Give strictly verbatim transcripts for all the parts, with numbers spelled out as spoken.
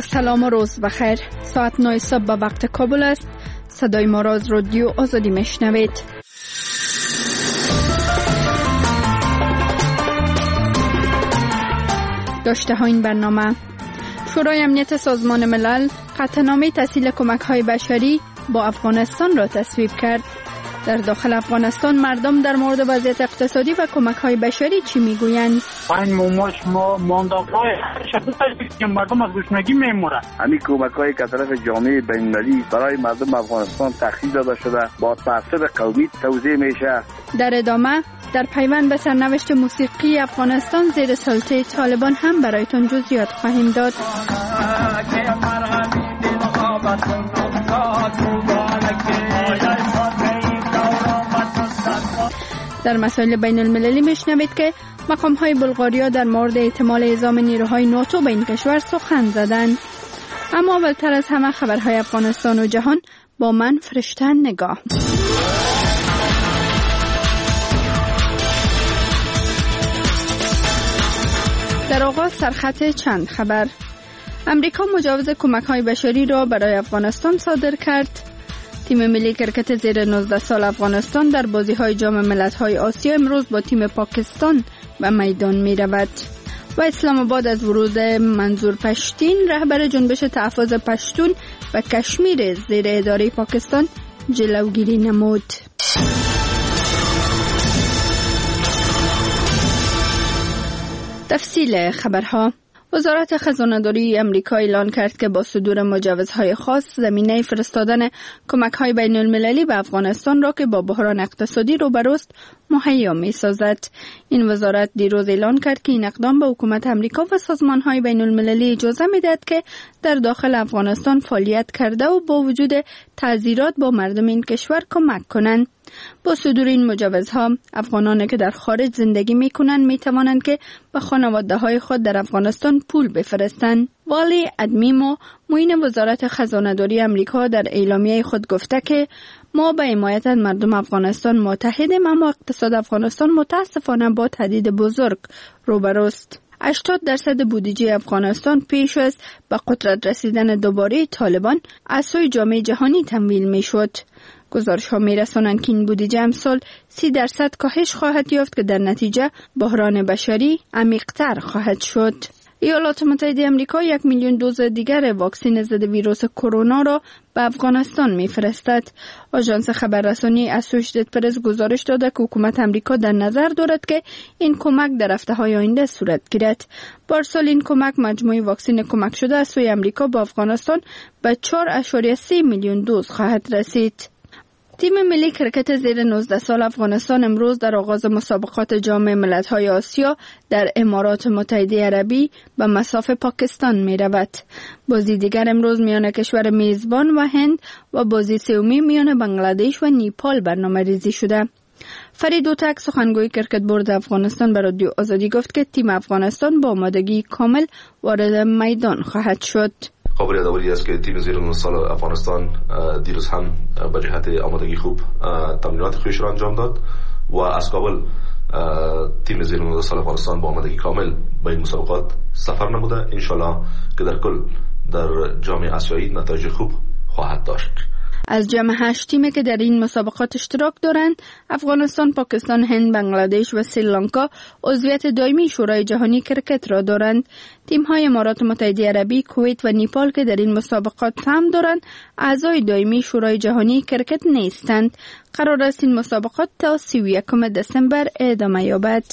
سلام و روز بخیر. ساعت نه صبح به وقت کابل است. صدای ما را از رادیو آزادی میشنوید. داشته ها این برنامه: شورای امنیت سازمان ملل قطعنامه تسهیل کمک های بشری با افغانستان را تصویب کرد. در داخل افغانستان مردم در مورد وضعیت اقتصادی و کمک های بشری چی میگویند؟ این موماش ما ماندابای شخصی که مردم از گشنگی میمورن. همین کمک هایی که طرف جامعه بین‌المللی برای مردم افغانستان تخصیص داده شده با تعصب قومی توزیع میشه. در ادامه در پیوند به سرنوشت موسیقی افغانستان زیر سلطه طالبان هم برایتان جزئیات خواهیم داد. در مسائل بین المللی میشنوید که مقام های بلغاریا در مورد احتمال اعزام نیروهای ناتو به این کشور سخن زدند. اما اولتر از همه خبرهای افغانستان و جهان با من فرشته نگاه. در آغاز سرخط چند خبر. امریکا مجوز کمک های بشری را برای افغانستان صادر کرد. تیم ملی کرکت زیر نوزده سال افغانستان در بازی های جام ملت‌های آسیا امروز با تیم پاکستان به میدان می رود. و اسلام آباد از ورود منظور پشتین رهبر جنبش تحفظ پشتون و کشمیر زیر اداره پاکستان جلوگیری نمود. تفصیل خبرها. وزارت خزانه‌داری آمریکا اعلان کرد که با صدور مجوزهای خاص زمینه فرستادن کمک‌های بین‌المللی به افغانستان را که با بحران اقتصادی روبروست مهیا می‌سازد. این وزارت دیروز اعلان کرد که این اقدام به حکومت آمریکا و سازمان‌های بین‌المللی اجازه می‌دهد که در داخل افغانستان فعالیت کرده و با وجود تعذیرات با مردم این کشور کمک کنند. با صدور این مجوزها افغانانی که در خارج زندگی می‌کنند می‌توانند که به خانواده‌های خود در افغانستان پول بفرستند. والی ادمیمو معین وزارت خزانه‌داری آمریکا در اعلامیه خود گفته که ما به حمایت از مردم افغانستان متحدیم، اما اقتصاد افغانستان متاسفانه با تهدید بزرگ روبروست. هشتاد درصد بودجه افغانستان پیش از به قدرت رسیدن دوباره طالبان از سوی جامعه جهانی تمویل می‌شد. گزارش ها می رسانند که این بودجه امسال سی درصد کاهش خواهد یافت که در نتیجه بحران بشری عمیق‌تر خواهد شد. ایالات متحده آمریکا یک میلیون دوز دیگر واکسن ضد ویروس کرونا را به افغانستان می‌فرستد. آژانس خبررسانی اسوشییتد پرس گزارش داده که حکومت آمریکا در نظر دارد که این کمک در هفته‌های آینده صورت گیرد. پارسال این کمک مجموع واکسن کمک شده از سوی آمریکا با افغانستان به چهار ممیز سه میلیون دوز خواهد رسید. تیم ملی کرکت زیر نوزده سال افغانستان امروز در آغاز مسابقات جام ملت‌های آسیا در امارات متحده عربی به مصاف پاکستان می رود. بازی دیگر امروز میان کشور میزبان و هند و بازی سومی میان بنگلادش و نیپال برنامه ریزی شده. فرید اوتک سخنگوی کرکت بورد افغانستان به رادیو آزادی گفت که تیم افغانستان با آمادگی کامل وارد میدان خواهد شد. قابل یادآوری است که تیم زیر نوزده سال افغانستان دیروز هم به جهت آمادگی خوب تمرینات خویش را انجام داد و از کابل تیم زیر نوزده سال افغانستان با آمادگی کامل به این مسابقات سفر نموده. انشالله که در کل در جام آسیایی نتایج خوب خواهد داشت. از جمع هشت تیمی که در این مسابقات اشتراک دارند، افغانستان، پاکستان، هند، بنگلادش و سریلانکا عضویت دائمی شورای جهانی کرکت را دارند. تیم‌های امارات متحده عربی، کویت و نیپال که در این مسابقات سهم دارند، اعضای دائمی شورای جهانی کرکت نیستند. قرار است این مسابقات تا سی و یکم دسامبر ادامه یابد.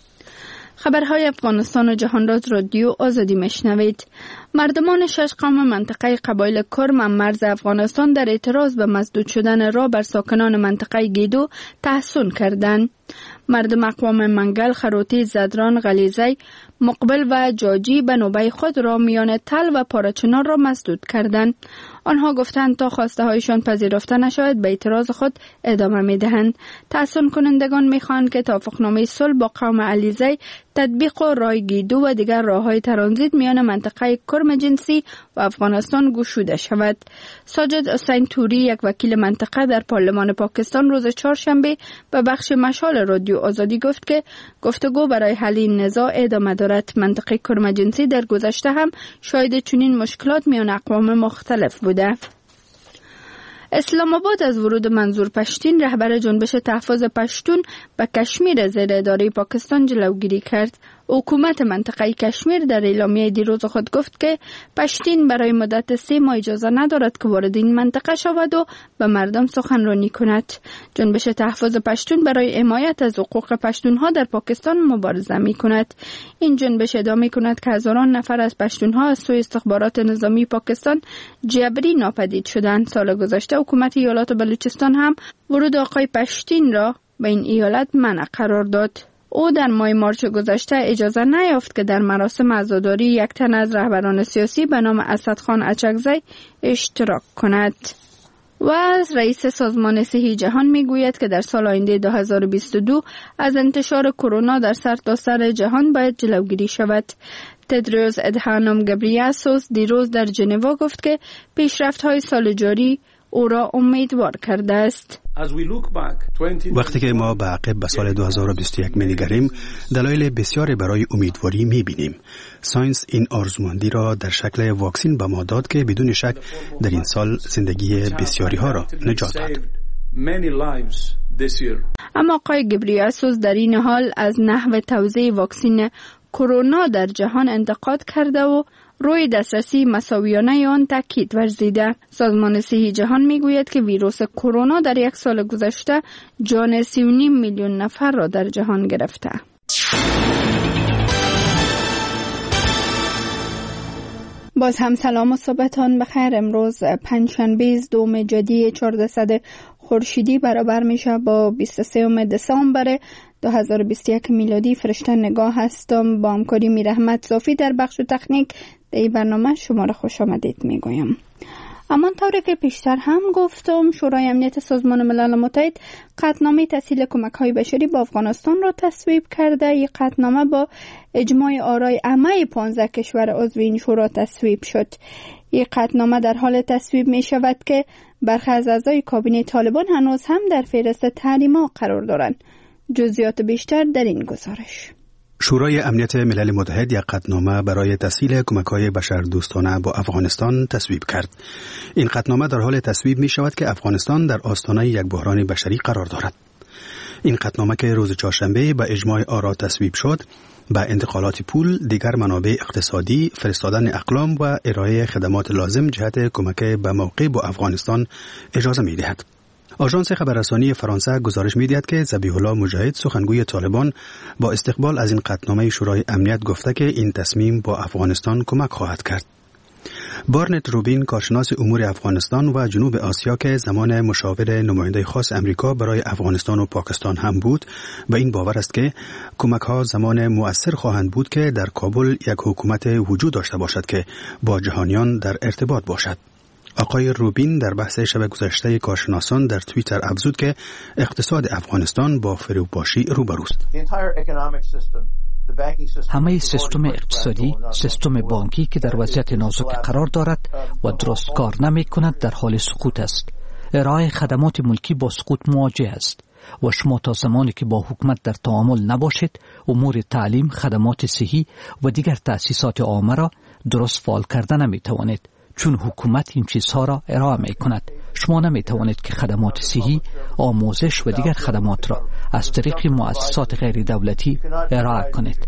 خبرهای افغانستان و جهان را از رادیو آزادی میشنوید. مردمان شش قوم منطقه قبایل کرم مرز افغانستان در اعتراض به مسدود شدن راه بر ساکنان منطقه گیدو تحسن کردند. مردم اقوام منگل، خروتی، زدران، غلیزی، مقبل و جاجی به نوبه خود را میان تل و پارچنار را مسدود کردند. آنها گفتند تا خواسته هایشان پذیرفته نشود به اعتراض خود ادامه می دهند. تحسن کنندگان می خواهند که توافقنامه صلح با قوم علیزی تطبیق رایگیدو و دیگر راه‌های ترانزیت میان منطقه کرم جنسی و افغانستان گشوده شود. ساجد حسین توری، یک وکیل منطقه در پارلمان پاکستان، روز چهارشنبه به بخش مشال رادیو آزادی گفت که گفتگو برای حل این نزاع ادامه دارد. منطقه کرم جنسی در گذشته هم شاهد چنین مشکلات میان اقوام مختلف بوده. اسلام آباد از ورود منظور پشتین، رهبر جنبش تحفظ پشتون، به کشمیر زیر اداره پاکستان جلوگیری کرد. حکومت منطقه کشمیر در اعلامیه دیروز خود گفت که پشتین برای مدت سه ماه اجازه ندارد که وارد این منطقه شود و به مردم سخنرانی کند. جنبش تحفظ پشتون برای حمایت از حقوق پشتونها در پاکستان مبارزه می کند. این جنبش ادامه کند که هزاران نفر از پشتونها از سوی استخبارات نظامی پاکستان جبری ناپدید شدند. سال گذشته حکومت ایالات بلوچستان هم ورود آقای پشتین را به این ایالت منع قرار داد. او در ماه مارچ گذشته اجازه نیافت که در مراسم عزاداری یک تن از رهبران سیاسی به نام اسدخان اچکزی اشتراک کند. و از رئیس سازمان صحی جهان میگوید که در سال آینده دو هزار و بیست و دو از انتشار کرونا در سرتاسر جهان باید جلوگیری شود. تدروس ادهانوم گبریاسوس دیروز در ژنو گفت که پیشرفت‌های سال جاری او را امیدوار کرده است. وقتی که ما به عقب به سال دو هزار و بیست و یک می‌نگریم، دلایل بسیاری برای امیدواری می‌بینیم. ساینس این آرزومندی را در شکل واکسن به ما داد که بدون شک در این سال زندگی بسیاری ها را نجات داد. اما آقای گبریاسوس در این حال از نحو توزیع واکسن کرونا در جهان انتقاد کرده و روی دسترسی مساویانه آن تاکید ورزیده. سازمان صحی جهان میگوید که ویروس کرونا در یک سال گذشته جان سی و نیم میلیون نفر را در جهان گرفته. باز هم سلام و صبحتان بخیر. امروز پنجشنبه دوم جدی چهاردهصد خورشیدی برابر میشه با بیست و سوم دسامبر دو هزار و بیست و یک میلادی. فرشته نگاه هستم با همکاری میرحمت صافی در بخش تکنیک. در این برنامه شما را خوش آمدید میگویم. اما طوری که پیشتر هم گفتم، شورای امنیت سازمان ملل متحد قطعنامه تسهیل کمک‌های بشری با افغانستان را تصویب کرده. این قطعنامه با اجماع آرای عامه پانزده کشور عضو این شورا تصویب شد. این قطعنامه در حال تصویب می شود که برخی از اعضای کابینه طالبان هنوز هم در فهرست تحریم‌ها قرار دارند. جزئیات بیشتر در این گزارش. شورای امنیت ملل متحد یک قطعنامه برای تسهیل کمک‌های بشردوستانه با افغانستان تصویب کرد. این قطعنامه در حال تصویب می شود که افغانستان در آستانه یک بحران بشری قرار دارد. این قطعنامه که روز چهارشنبه به اجماع آرا تصویب شد، با انتقالات پول، دیگر منابع اقتصادی، فرستادن اقلام و ارائه خدمات لازم جهت کمک به موقع با افغانستان اجازه می دهد. آژانس خبررسانی فرانسه گزارش می‌دهد که ذبیح الله مجاهد، سخنگوی طالبان، با استقبال از این قطعنامه شورای امنیت گفته که این تصمیم با افغانستان کمک خواهد کرد. بارنت روبین، کارشناس امور افغانستان و جنوب آسیا که زمان مشاور نماینده خاص امریکا برای افغانستان و پاکستان هم بود، به این باور است که کمک‌ها زمان مؤثر خواهند بود که در کابل یک حکومت وجود داشته باشد که با جهانیان در ارتباط باشد. آقای روبین در بحث شب گذشته کارشناسان در توییتر افزود که اقتصاد افغانستان با فروپاشی روبروست. همه سیستم اقتصادی، سیستم بانکی که در وضعیت نازک قرار دارد و درست کار نمی کند در حال سقوط است. ارائه خدمات ملکی با سقوط مواجه است و شما تا زمانی که با حکومت در تعامل نباشید، امور تعلیم، خدمات صحی و دیگر تأسیسات عامه را درست فعال کرده نمی توانید. چون حکومت این چیزها را ارائه می کند. شما نمی توانید که خدمات صحی، آموزش و دیگر خدمات را از طریق مؤسسات غیر دولتی ارائه کنید.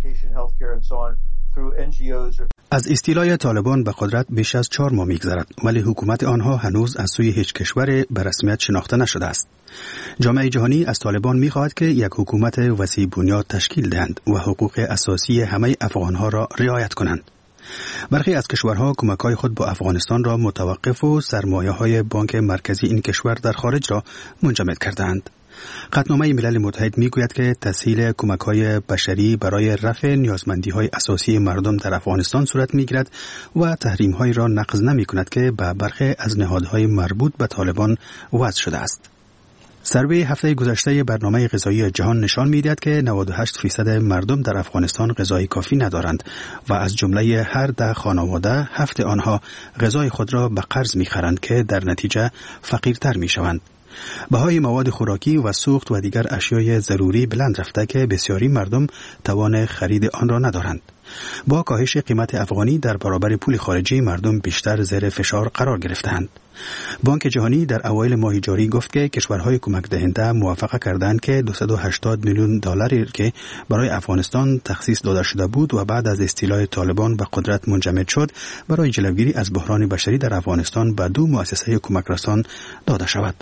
از استیلای طالبان به قدرت بیش از چهار ماه می‌گذرد، ولی حکومت آنها هنوز از سوی هیچ کشور به رسمیت شناخته نشده است. جامعه جهانی از طالبان می‌خواهد که یک حکومت وسیع بنیاد تشکیل دهند و حقوق اساسی همه افغان‌ها را رعایت کنند. برخی از کشورها کمک‌های خود با افغانستان را متوقف و سرمایه‌های بانک مرکزی این کشور در خارج را منجمد کردند. قطعنامه ملل متحد میگوید که تسهیل کمک‌های بشری برای رفع نیازمندی‌های اساسی مردم در افغانستان صورت می‌گیرد و تحریم‌هایی را نقض نمی‌کند که به برخی از نهادهای مربوط به طالبان وضع شده است. سروی هفته گذشته برنامه غذایی جهان نشان می‌دهد که نود و هشت درصد مردم در افغانستان غذای کافی ندارند و از جمله هر ده خانواده هفت آنها غذای خود را به قرض می‌خرند که در نتیجه فقیرتر می‌شوند. بهای مواد خوراکی و سوخت و دیگر اشیای ضروری بلند رفته که بسیاری مردم توان خرید آن را ندارند. با کاهش قیمت افغانی در برابر پول خارجی مردم بیشتر زیر فشار قرار گرفتند. بانک جهانی در اوایل ماه جاری گفت که کشورهای کمک دهنده موافقه کردند که دویست و هشتاد میلیون دلاری که برای افغانستان تخصیص داده شده بود و بعد از استیلای طالبان به قدرت منجمد شد برای جلوگیری از بحران بشری در افغانستان به دو مؤسسه کمک رسان داده شود.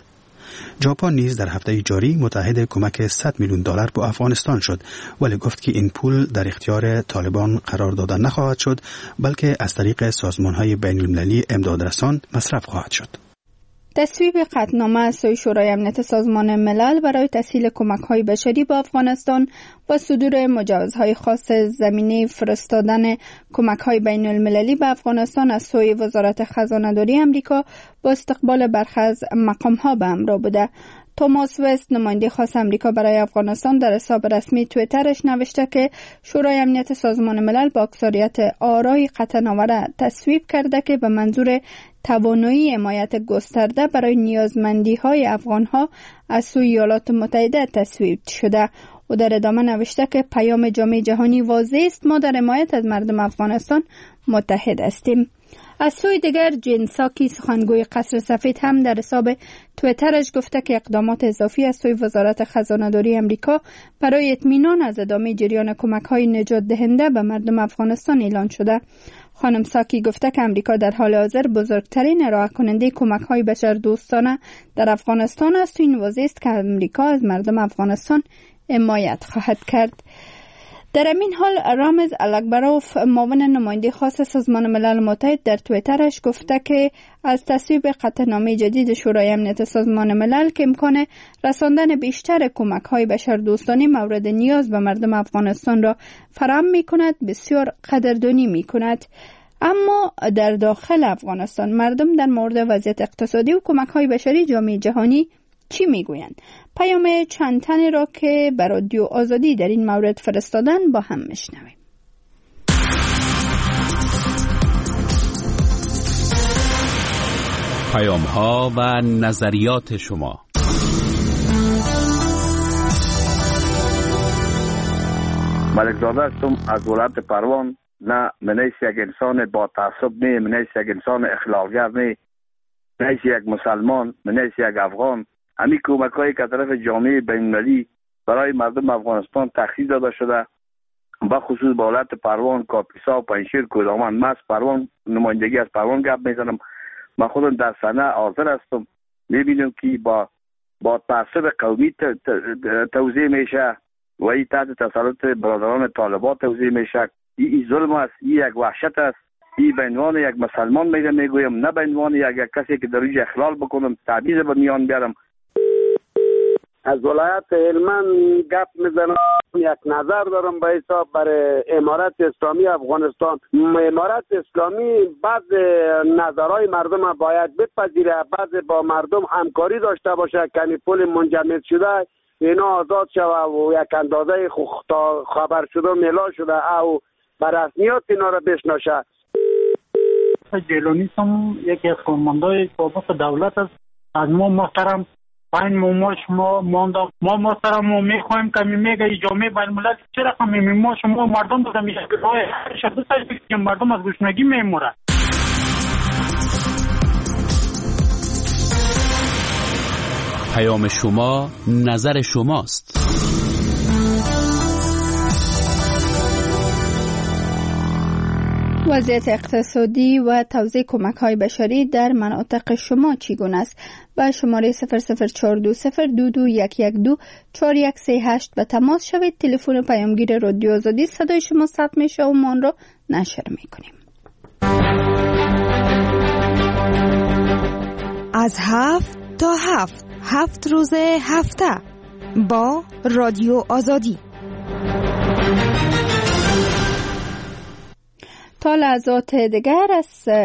ژاپن نیز در هفته جاری متحد کمک صد میلیون دلار به افغانستان شد، ولی گفت که این پول در اختیار طالبان قرار داده نخواهد شد، بلکه از طریق سازمان‌های بین‌المللی امدادرسان مصرف خواهد شد. تصویب قطعنامه از سوی شورای امنیت سازمان ملل برای تسهیل کمک‌های بشری به افغانستان و صدور مجوزهای خاص زمینه فرستادن کمک‌های بین‌المللی به افغانستان از سوی وزارت خزانه‌داری آمریکا با استقبال برخی از مقام‌ها به همراه بوده. توماس وست، نماینده خاص آمریکا برای افغانستان، در حساب رسمی توییترش نوشته که شورای امنیت سازمان ملل با اکثریت آرای قطعنامه را تصویب کرده که به منظور توانایی حمایت گسترده برای نیازمندی‌های افغان‌ها از سوی ایالات متحده تصویب شده. و در ادامه نوشته که پیام جامعه جهانی واضح است، ما در حمایت از مردم افغانستان متحد هستیم. از سوی دیگر جین ساکی، سخنگوی قصر سفید، هم در حساب توییترش گفته که اقدامات اضافی از سوی وزارت خزانه‌داری آمریکا برای اطمینان از ادامه جریان کمک‌های نجات دهنده به مردم افغانستان اعلان شده. خانم ساکی گفته که آمریکا در حال حاضر بزرگترین ارائه کننده کمک‌های بشردوستانه در افغانستان است و این واضح است که آمریکا از مردم افغانستان حمایت خواهد کرد. در این حال رامز الکبروف، معاون نماینده خاص سازمان ملل متحد، در توییترش گفته که از تصویب قطعنامه جدید شورای امنیت سازمان ملل که امکان رساندن بیشتر کمک‌های بشردوستانه مورد نیاز به مردم افغانستان را فراهم می‌کند بسیار قدردانی می‌کند. اما در داخل افغانستان مردم در مورد وضعیت اقتصادی و کمک‌های بشری جامعه جهانی چی میگویند؟ پیام چند تنی را که بر رادیو آزادی در این مورد فرستادن با هم میشنویم. پیام ها و نظریات شما. ملک زاده هستم از ولایت پروان. نه منیس یک انسان با تعصب نه، منیس یک انسان اخلاقگر نه، منیس یک مسلمان، منیس یک افغان. همین کمک‌هایی که طرف جامعه بین‌المللی برای مردم افغانستان تخصیص داده شده، با خصوص با ولایت پروان، کاپیسا، پنجشیر، کدامن، من از پروان نمایندگی از پروان گپ میزنم. من خودم در صحنه حاضر هستم. میبینم که با با تعصب قومی توزیع میشه و این تحت تسلط برادران طالبان توزیع میشه. این ظلم است، این یک وحشت است. این به عنوان یک مسلمان میگم میگویم، نه به عنوان یک کسی که در اینجا اخلال بکنم، تعویض به میان بیارم. از ولایت هلمند گپ میزنم. یک نظر دارم به حساب برای امارت اسلامی افغانستان. امارت اسلامی بعض نظرهای مردم باید بپذیره، بعض با مردم همکاری داشته باشه که پول منجمد شده اینا آزاد شوه و یک اندازه خبر شده ملا شده او بر رسمیات اینا را بشناشه. جیلانی هم یکی از فرماندهای بابا دولت است. از ما محترم پایین ما شما مانده ما محترم ما میخوایم که میگه جامعه بین الملل چه رقم ما شما مردم بودم میگه شده که مردم از گشنگی میمورن. پیام شما نظر شماست. وضعیت اقتصادی و توزیع کمک‌های بشری در مناطق شما چگونه است؟ با شماره صفر صفر چهار دو صفر دو دو یک یک دو چهار یک سه هشت به تماس شوید. تلفن پیامگیر رادیو آزادی، صدای شما ثبت میشه و ما آن را نشر میکنیم. از هفت تا هفت هفت روز هفته با رادیو آزادی. تا لحظات دیگر از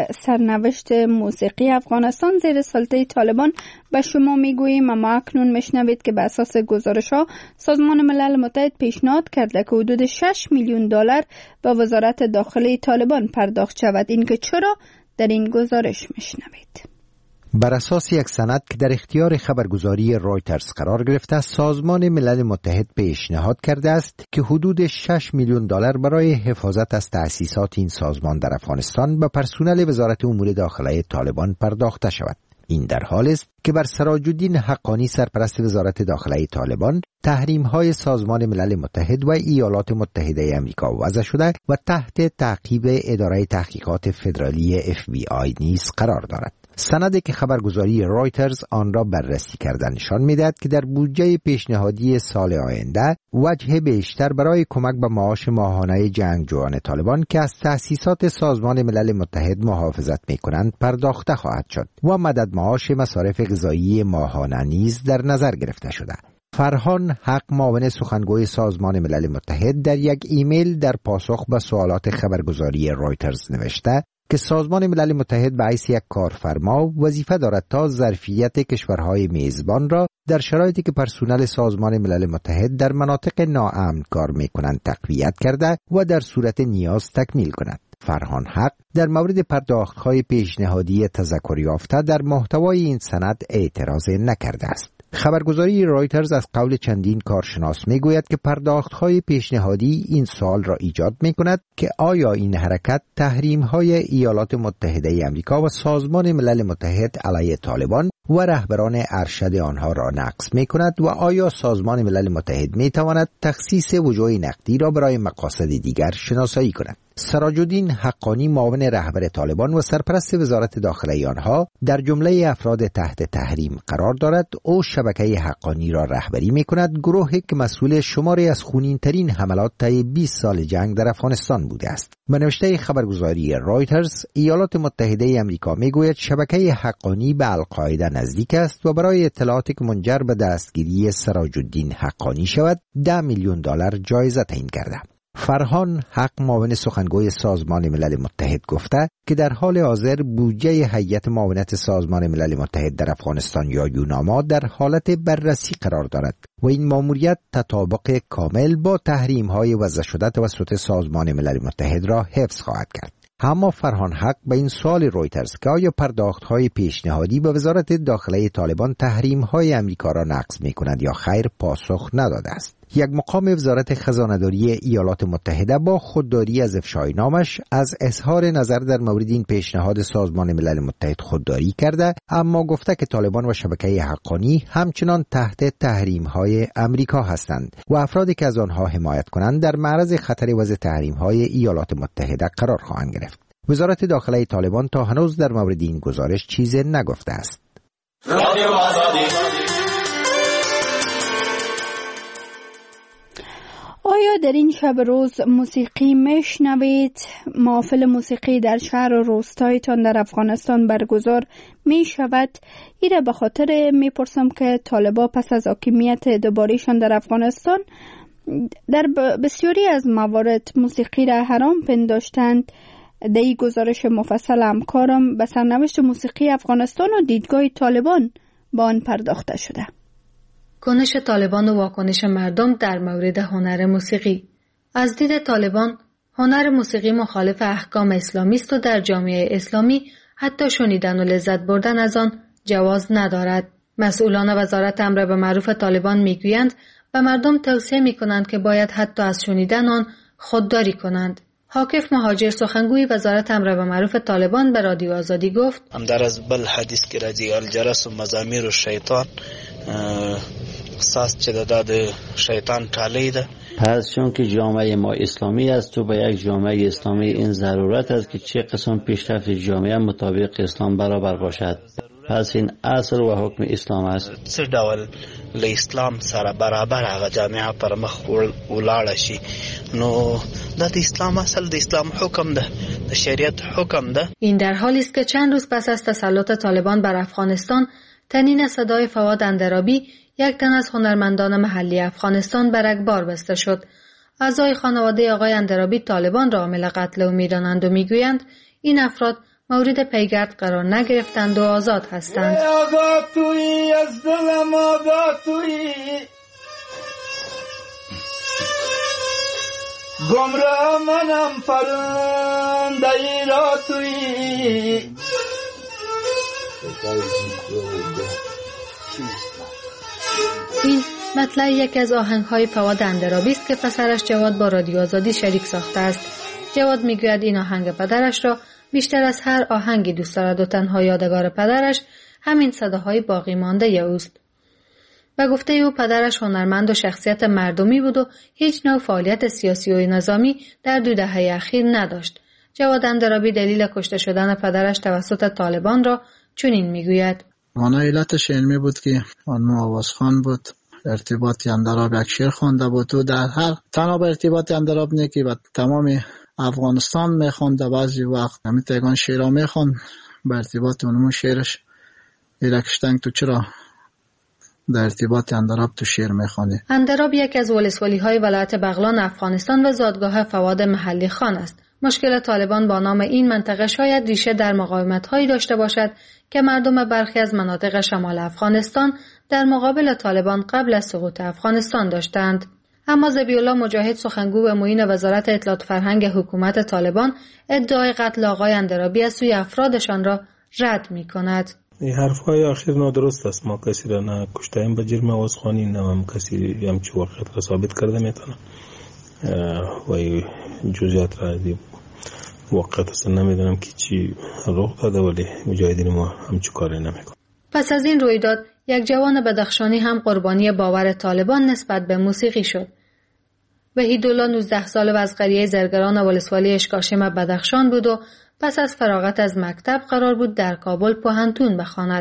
سرنوشت موسیقی افغانستان زیر سلطه طالبان به شما میگوییم، اما اکنون میشنوید که به اساس گزارش ها سازمان ملل متحد پیشنهاد کرده که حدود شش میلیون دلار به وزارت داخلی طالبان پرداخت شود. این که چرا در این گزارش میشنوید. بر اساس یک سند که در اختیار خبرگزاری رایترز قرار گرفته، سازمان ملل متحد پیشنهاد کرده است که حدود شش میلیون دلار برای حفاظت از تأسیسات این سازمان در افغانستان به پرسنل وزارت امور داخلی طالبان پرداخته شود. این در حالی است که بر سراج الدین حقانی سرپرست وزارت داخلی طالبان تحریم‌های سازمان ملل متحد و ایالات متحده آمریکا وضع شده و تحت تعقیب اداره تحقیقات فدرالی اف بی آی نیز قرار دارد. سندی که خبرگزاری رایترز آن را بررسی کرده نشان می‌دهد که در بودجه پیشنهادی سال آینده وجه بیشتر برای کمک به معاش ماهانه جنگجویان طالبان که از تأسیسات سازمان ملل متحد محافظت می‌کنند پرداخته خواهد شد و مدد معاش مصارف غذایی ماهانه نیز در نظر گرفته شده. فرهان حق، معاون سخنگوی سازمان ملل متحد، در یک ایمیل در پاسخ به سوالات خبرگزاری رایترز نوشته که سازمان ملل متحد به حیث یک کارفرما وظیفه دارد تا ظرفیت کشورهای میزبان را در شرایطی که پرسنل سازمان ملل متحد در مناطق ناامن کار می‌کنند تقویت کرده و در صورت نیاز تکمیل کند. فرهان حق در مورد پرداخت‌های پیشنهادی تذکر یافته در محتوای این سند اعتراض نکرده است. خبرگزاری رایترز از قول چندین کارشناس میگوید که پرداخت‌های پیشنهادی این سوال را ایجاد می‌کند که آیا این حرکت تحریم‌های ایالات متحده آمریکا و سازمان ملل متحد علیه طالبان و رهبران ارشد آنها را نقض می‌کند و آیا سازمان ملل متحد می‌تواند تخصیص وجوه نقدی را برای مقاصد دیگر شناسایی کند. سراج الدین حقانی، معاون رهبر طالبان و سرپرست وزارت داخلی آنها، در جمله افراد تحت تحریم قرار دارد. او شبکه حقانی را رهبری می‌کند، گروهی که مسئول شماری از خونین‌ترین حملات طی بیست سال جنگ در افغانستان بوده است. به نوشته خبرگزاری رایترز، ایالات متحده آمریکا می‌گوید شبکه حقانی به القاعده نزدیک است و برای اطلاعاتی که منجر به دستگیری سراج الدین حقانی شود، ده میلیون دلار جایزه تعیین کرده. فرهان حق، معاون سخنگوی سازمان ملل متحد، گفته که در حال حاضر بودجه هیئت معاونت سازمان ملل متحد در افغانستان یا یوناما در حالت بررسی قرار دارد و این ماموریت تطابق کامل با تحریم‌های وضع شده توسط سازمان ملل متحد را حفظ خواهد کرد. اما فرهان حق به این سوال رایترز که آیا پرداخت‌های پیشنهادی به وزارت داخلی طالبان تحریم‌های آمریکا را نقض می‌کند یا خیر پاسخ نداده است. یک مقام وزارت خزانه‌داری ایالات متحده با خودداری از افشای نامش از اظهار نظر در مورد این پیشنهاد سازمان ملل متحد خودداری کرده، اما گفته که طالبان و شبکه حقانی همچنان تحت تحریم‌های آمریکا هستند و افرادی که از آنها حمایت کنند در معرض خطر وضع تحریم‌های ایالات متحده قرار خواهند گرفت. وزارت داخلی طالبان تا هنوز در مورد این گزارش چیزی نگفته است. آیا در این شب روز موسیقی میشنوید؟ محافل موسیقی در شهر و روستایتان در افغانستان برگزار می شود؟ ایره به خاطر می پرسم که طالبا پس از حاکمیت دوبارهشان در افغانستان در بسیاری از موارد موسیقی را حرام پنداشتند. در این گزارش مفصل همکارم به سرنوشت موسیقی افغانستان و دیدگاه طالبان با آن پرداخته شده. کنش طالبان و واکنش مردم در مورد هنر موسیقی. از دید طالبان، هنر موسیقی مخالف احکام اسلامی است و در جامعه اسلامی حتی شنیدن و لذت بردن از آن جواز ندارد. مسئولان وزارت امر به معروف طالبان میگویند و مردم توصیه میکنند که باید حتی از شنیدن آن خودداری کنند. حاکف مهاجر، سخنگوی وزارت امر به معروف طالبان، به رادیو آزادی گفت: همدار از بل حدیث که راځي الجرس و مزامیر و شیطان ساز چې د د شیطان ټالی ده. پس چون که جامعه ما اسلامی است تو به یک جامعه اسلامی این ضرورت است که چه قسم پیشرفت جامعه مطابق اسلام برابر باشد. پس این اصل و حکم اسلام است. څه ډول له اسلام سره برابر هغه جامعه پر مخ ولاړ شي. نو دا د اسلام اصل د اسلام حکم ده، د شریعت حکم ده. این در حالی است که چند روز پس از تسلط طالبان بر افغانستان، تنین صدای فواد اندرابی، یک تن از هنرمندان محلی افغانستان، به رگبار بسته شد. اعضای خانواده آقای اندرابی طالبان را عامل قتل او می‌دانند و می‌گویند این افراد مورد پیگرد قرار نگرفتند و آزاد هستند. آزاد تویی از دلم، آزاد تویی، گمراه منم پرنده ای را تویی. این مطلع یک از آهنگ‌های فواد اندرابی است که پسرش جواد با رادیو آزادی شریک ساخته است. جواد میگوید این آهنگ پدرش را بیشتر از هر آهنگی دوست دارد و تنها یادگار پدرش همین صداهای باقی مانده اوست. و گفته او پدرش هنرمند و شخصیت مردمی بود و هیچ نوع فعالیت سیاسی و نظامی در دو دهه اخیر نداشت. جواد اندرابی دلیل کشته شدن پدرش توسط طالبان را چنین میگوید: وانا علتش علمی بود که آن آوازخوان بود، ارتباطی اندراب یک شعر خوانده بود و در هر تنها به ارتباطی اندراب نه که با تمام افغانستان میخوانده، بعضی وقت همین تگان شعرها میخوان به ارتباط اونمون شعرش ایرکشتنگ تو چرا در ارتباط اندراب تو شعر میخوانه. اندراب یک از ولسوالی های ولایت بغلان افغانستان و زادگاه فواد محلی خان است. مشکل طالبان با نام این منطقه شاید ریشه در مقاومت هایی داشته باشد که مردم برخی از مناطق شمال افغانستان در مقابل طالبان قبل از سقوط افغانستان داشتند. اما ذبیحالله مجاهد، سخنگو به معین وزارت اطلاعات فرهنگ حکومت طالبان، ادعای قتل آقای اندرابی از سوی افرادشان را رد می کند. این حرفهای آخر نادرست است. ما کسی را نه کشتیم به جرم آوازخوانی، نه هم کسی همچی واقعیت را ثابت کرده میتونه و جزئیات را دی واقعیت اصلا نمیدونم که چی رخ داده، ولی مجاهدین ما همچی کاری نمیکنه. پس از این رویداد یک جوان بدخشانی هم قربانی باور طالبان نسبت به موسیقی شد. وحیدالله نوزده ساله و از قریه زرگران ولسوالی اشکاشم بدخشان بود و پس از فراغت از مکتب قرار بود در کابل پوهنتون بخواند.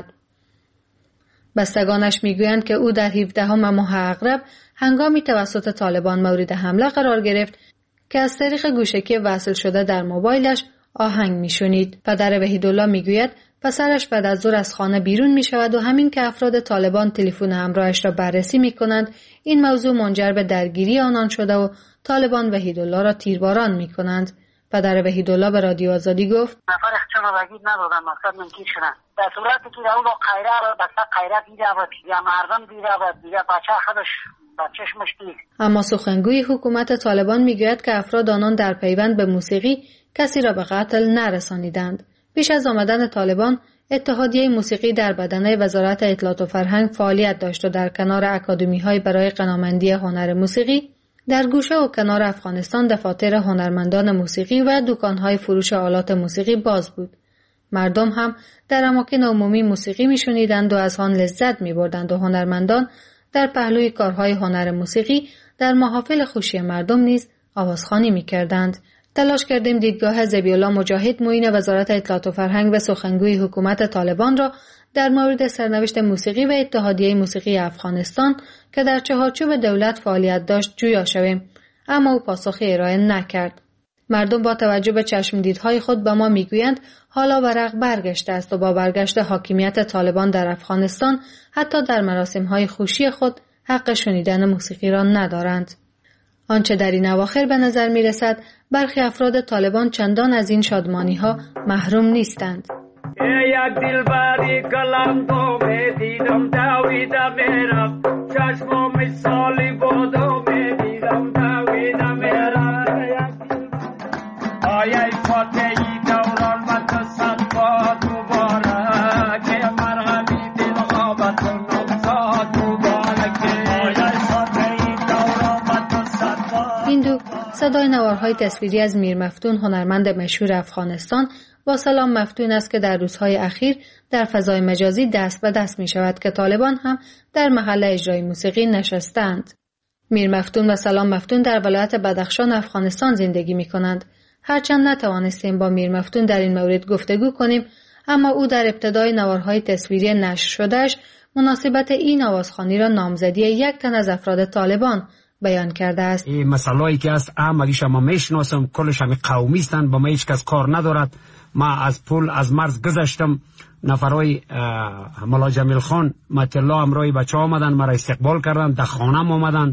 بستگانش میگویند که او در هفدهم ماه عقرب هنگامی توسط طالبان مورد حمله قرار گرفت که از طریق گوشکی وصل شده در موبایلش آهنگ میشنید. پدر وحیدالله میگوید پسرش بعد از ظهر از خانه بیرون می شود و همین که افراد طالبان تلفن همراهش را بررسی می کنند، این موضوع منجر به درگیری آنان شده و طالبان وحیدالله را تیرباران می کنند. پدر وحیدالله به رادیو آزادی گفت: نفر اخچان را بگید ندادم، مقصد من کیر شدن. در صورتی که اون با قیره را بسته قیره دیده بود یا مردم دیده بود دیگه بچه خودش بچهش مشتی. اما سخنگوی حکومت طالبان می گوید که افراد آنان در پیوند به موسیقی کسی را به قتل نرسانیدند. پیش از آمدن طالبان، اتحادیه موسیقی در بدنه وزارت اطلاعات و فرهنگ فعالیت داشت و در کنار اکادمی‌های برای غنامندی هنر موسیقی، در گوشه و کنار افغانستان دفاتر هنرمندان موسیقی و دکان‌های فروش آلات موسیقی باز بود. مردم هم در اماکن عمومی موسیقی می‌شنیدند و از آن لذت می‌بردند و هنرمندان در پهلوی کارهای هنر موسیقی در محافل خوشی مردم نیز آوازخوانی می‌کردند. تلاش کردیم دیدگاه ذبیحالله مجاهد، معین وزارت اطلاعات و فرهنگ و سخنگوی حکومت طالبان را در مورد سرنوشت موسیقی و اتحادیه موسیقی افغانستان که در چهارچوب دولت فعالیت داشت جویا شویم، اما او پاسخی ارائه نکرد. مردم با توجه به چشمدیدهای خود به ما میگویند حالا ورق برگشته است و با برگشت حاکمیت طالبان در افغانستان حتی در مراسم‌های خوشی خود حق شنیدن موسیقی را ندارند. آنچه در این اواخر به نظر می رسد برخی افراد طالبان چندان از این شادمانی ها محروم نیستند. یک دلبری کلم تو می دیدم دویده میرم، چشم مثالی بودو می دیدم دویده میرم. آیه فاتحی دوران و تصد با دوباره که مرغمی دل غابت و نمزاد دوباره که آیه فاتحی دوران و تصد با. این دو صدای نوارهای تصویری از میر مفتون، هنرمند مشهور افغانستان، با سلام مفتون است که در روزهای اخیر در فضای مجازی دست به دست می شود که طالبان هم در محل اجرای موسیقی نشستند. میر مفتون و سلام مفتون در ولایت بدخشان افغانستان زندگی می کنند. هرچند نتوانستیم با میر مفتون در این مورد گفتگو کنیم، اما او در ابتدای نوارهای تصویری نشر شدهش مناسبت این آوازخوانی را نامزدی یک تن از افراد طالبان بیان کرده است. این مسائلی که است همگیش ما میشناسم، کلش هم قومی هستند، با ما هیچ کس کار ندارد. ما از پل از مرز گذشتم، نفرای ملا جمیل خان مت الله همراه بچه آمدن، مرا استقبال کردن، در خانم آمدن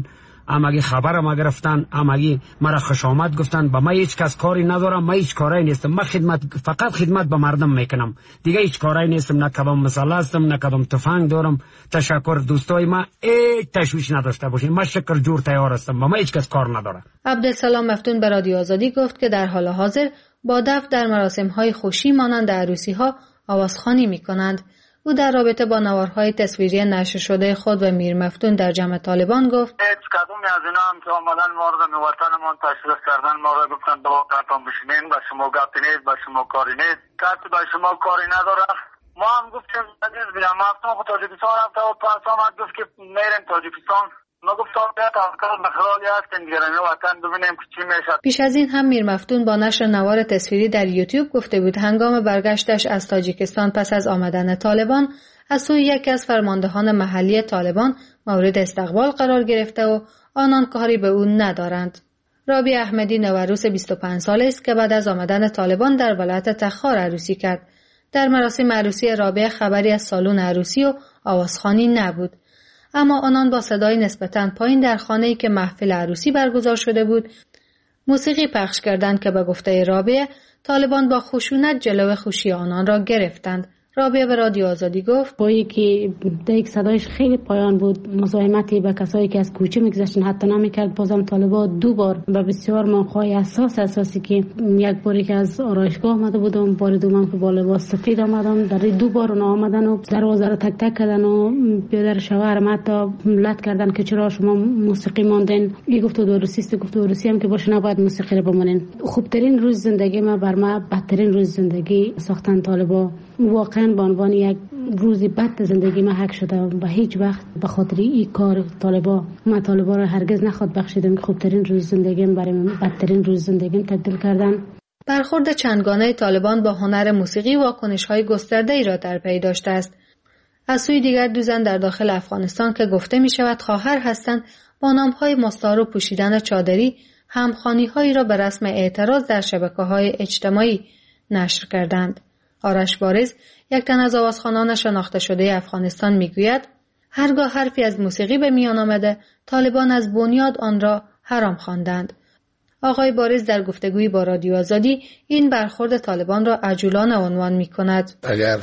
امگی خبر ما گرفتن، امگی مرا خوش آمد گفتن. با ما هیچ کس کاری ندارم، ما هیچ کاری نیستم، ما خدمت فقط خدمت به مردم میکنم، دیگه هیچ کاری نیستم، نه کدام مسئله هستم، نه کدام تفنگ دارم. تشکر دوستای ما، ای تشویش نداشته باشین، ما شکر جور تیار هستم، با ما هیچ کس کار نداره. عبدالسلام مفتون به رادیو آزادی گفت که در حال حاضر با دف در مراسم‌های خوشی مانند عروسی‌ها آوازخوانی می‌کنند. او در رابطه با نوارهای تصویری نشر شده خود و میر مفتون در جمع طالبان گفت: هیچ کدومی از اینا هم که آمدن ما رو به وطنمان تشریف کردن، ما رو گفتن با وطنتان بشینین، با شما گپی نیست، با شما کاری نیست، کسی با شما کاری نداره. ما هم گفتیم عزیز بیام مفتون خود تاجیکستان رفته و پس آمد گفت که میریم تاجیکستان. ما گفتم بیا تفکر بخلالی هستیم دیگه وطن ببینیم که چی میشه. پیش از این هم میر مفتون با نشر نوار تصویری در یوتیوب گفته بود هنگام برگشتش از تاجیکستان پس از آمدن طالبان از سوی یکی از فرماندهان محلی طالبان مورد استقبال قرار گرفته و آنان کاری به او ندارند. رابی احمدی نوروز بیست و پنج ساله است که بعد از آمدن طالبان در ولایت تخار عروسی کرد. در مراسم عروسی رابی خبری از سالن عروسی و آوازخوانی نبود، اما آنان با صدای نسبتاً پایین در خانه‌ای که محفل عروسی برگزار شده بود موسیقی پخش کردند که به گفته رابعه طالبان با خشونت جلو خوشی آنان را گرفتند. رابعه به رادیو آزادی گفت با یکی یک صدایش خیلی پایان بود، مزاحمتی به کسایی که از کوچه میگذشتن حتی نمیکرد. بازم طالبان دو بار به بسیار موقعی اساس اساسی که یک باری که از آرایشگاه آمده بودم، بار دوم که با لباس سفید آمدم، در دو بار اونا آمدن و دروازه رو تک تک کردن و بیادر شوهرم حتی لط کردن که چرا شما موسیقی ماندین. ای گفت دو روسیست، گفت دو روسی هم که باشه نباید موسیقی رو بمونین. خوبترین روز زندگی ما بر ما بدترین روز زندگی ساختن طالبان. واقعا به عنوان یک روزی بد زندگی ما حق شده و هیچ وقت به خاطر این کار طالبا ما طالبا را هرگز نخواد بخشیدم که خوبترین روز زندگیم برای من بدترین روز زندگیم تبدیل کردن. برخورد چندگانه طالبان با هنر موسیقی واکنش‌های گسترده‌ای را در پی داشته است. از سوی دیگر دو زن در داخل افغانستان که گفته می شود خواهر هستند با نام‌های مستعار و پوشیدن چادری همخوانی‌هایی را به رسم اعتراض در شبکه‌های اجتماعی نشر کردند. آرش بارز، یک تن از آوازخوانان شناخته شده افغانستان میگوید هرگاه حرفی از موسیقی به میان آمده طالبان از بنیاد آن را حرام خواندند. آقای بارز در گفتگویی با رادیو آزادی این برخورد طالبان را عجولانه عنوان می کند. اگر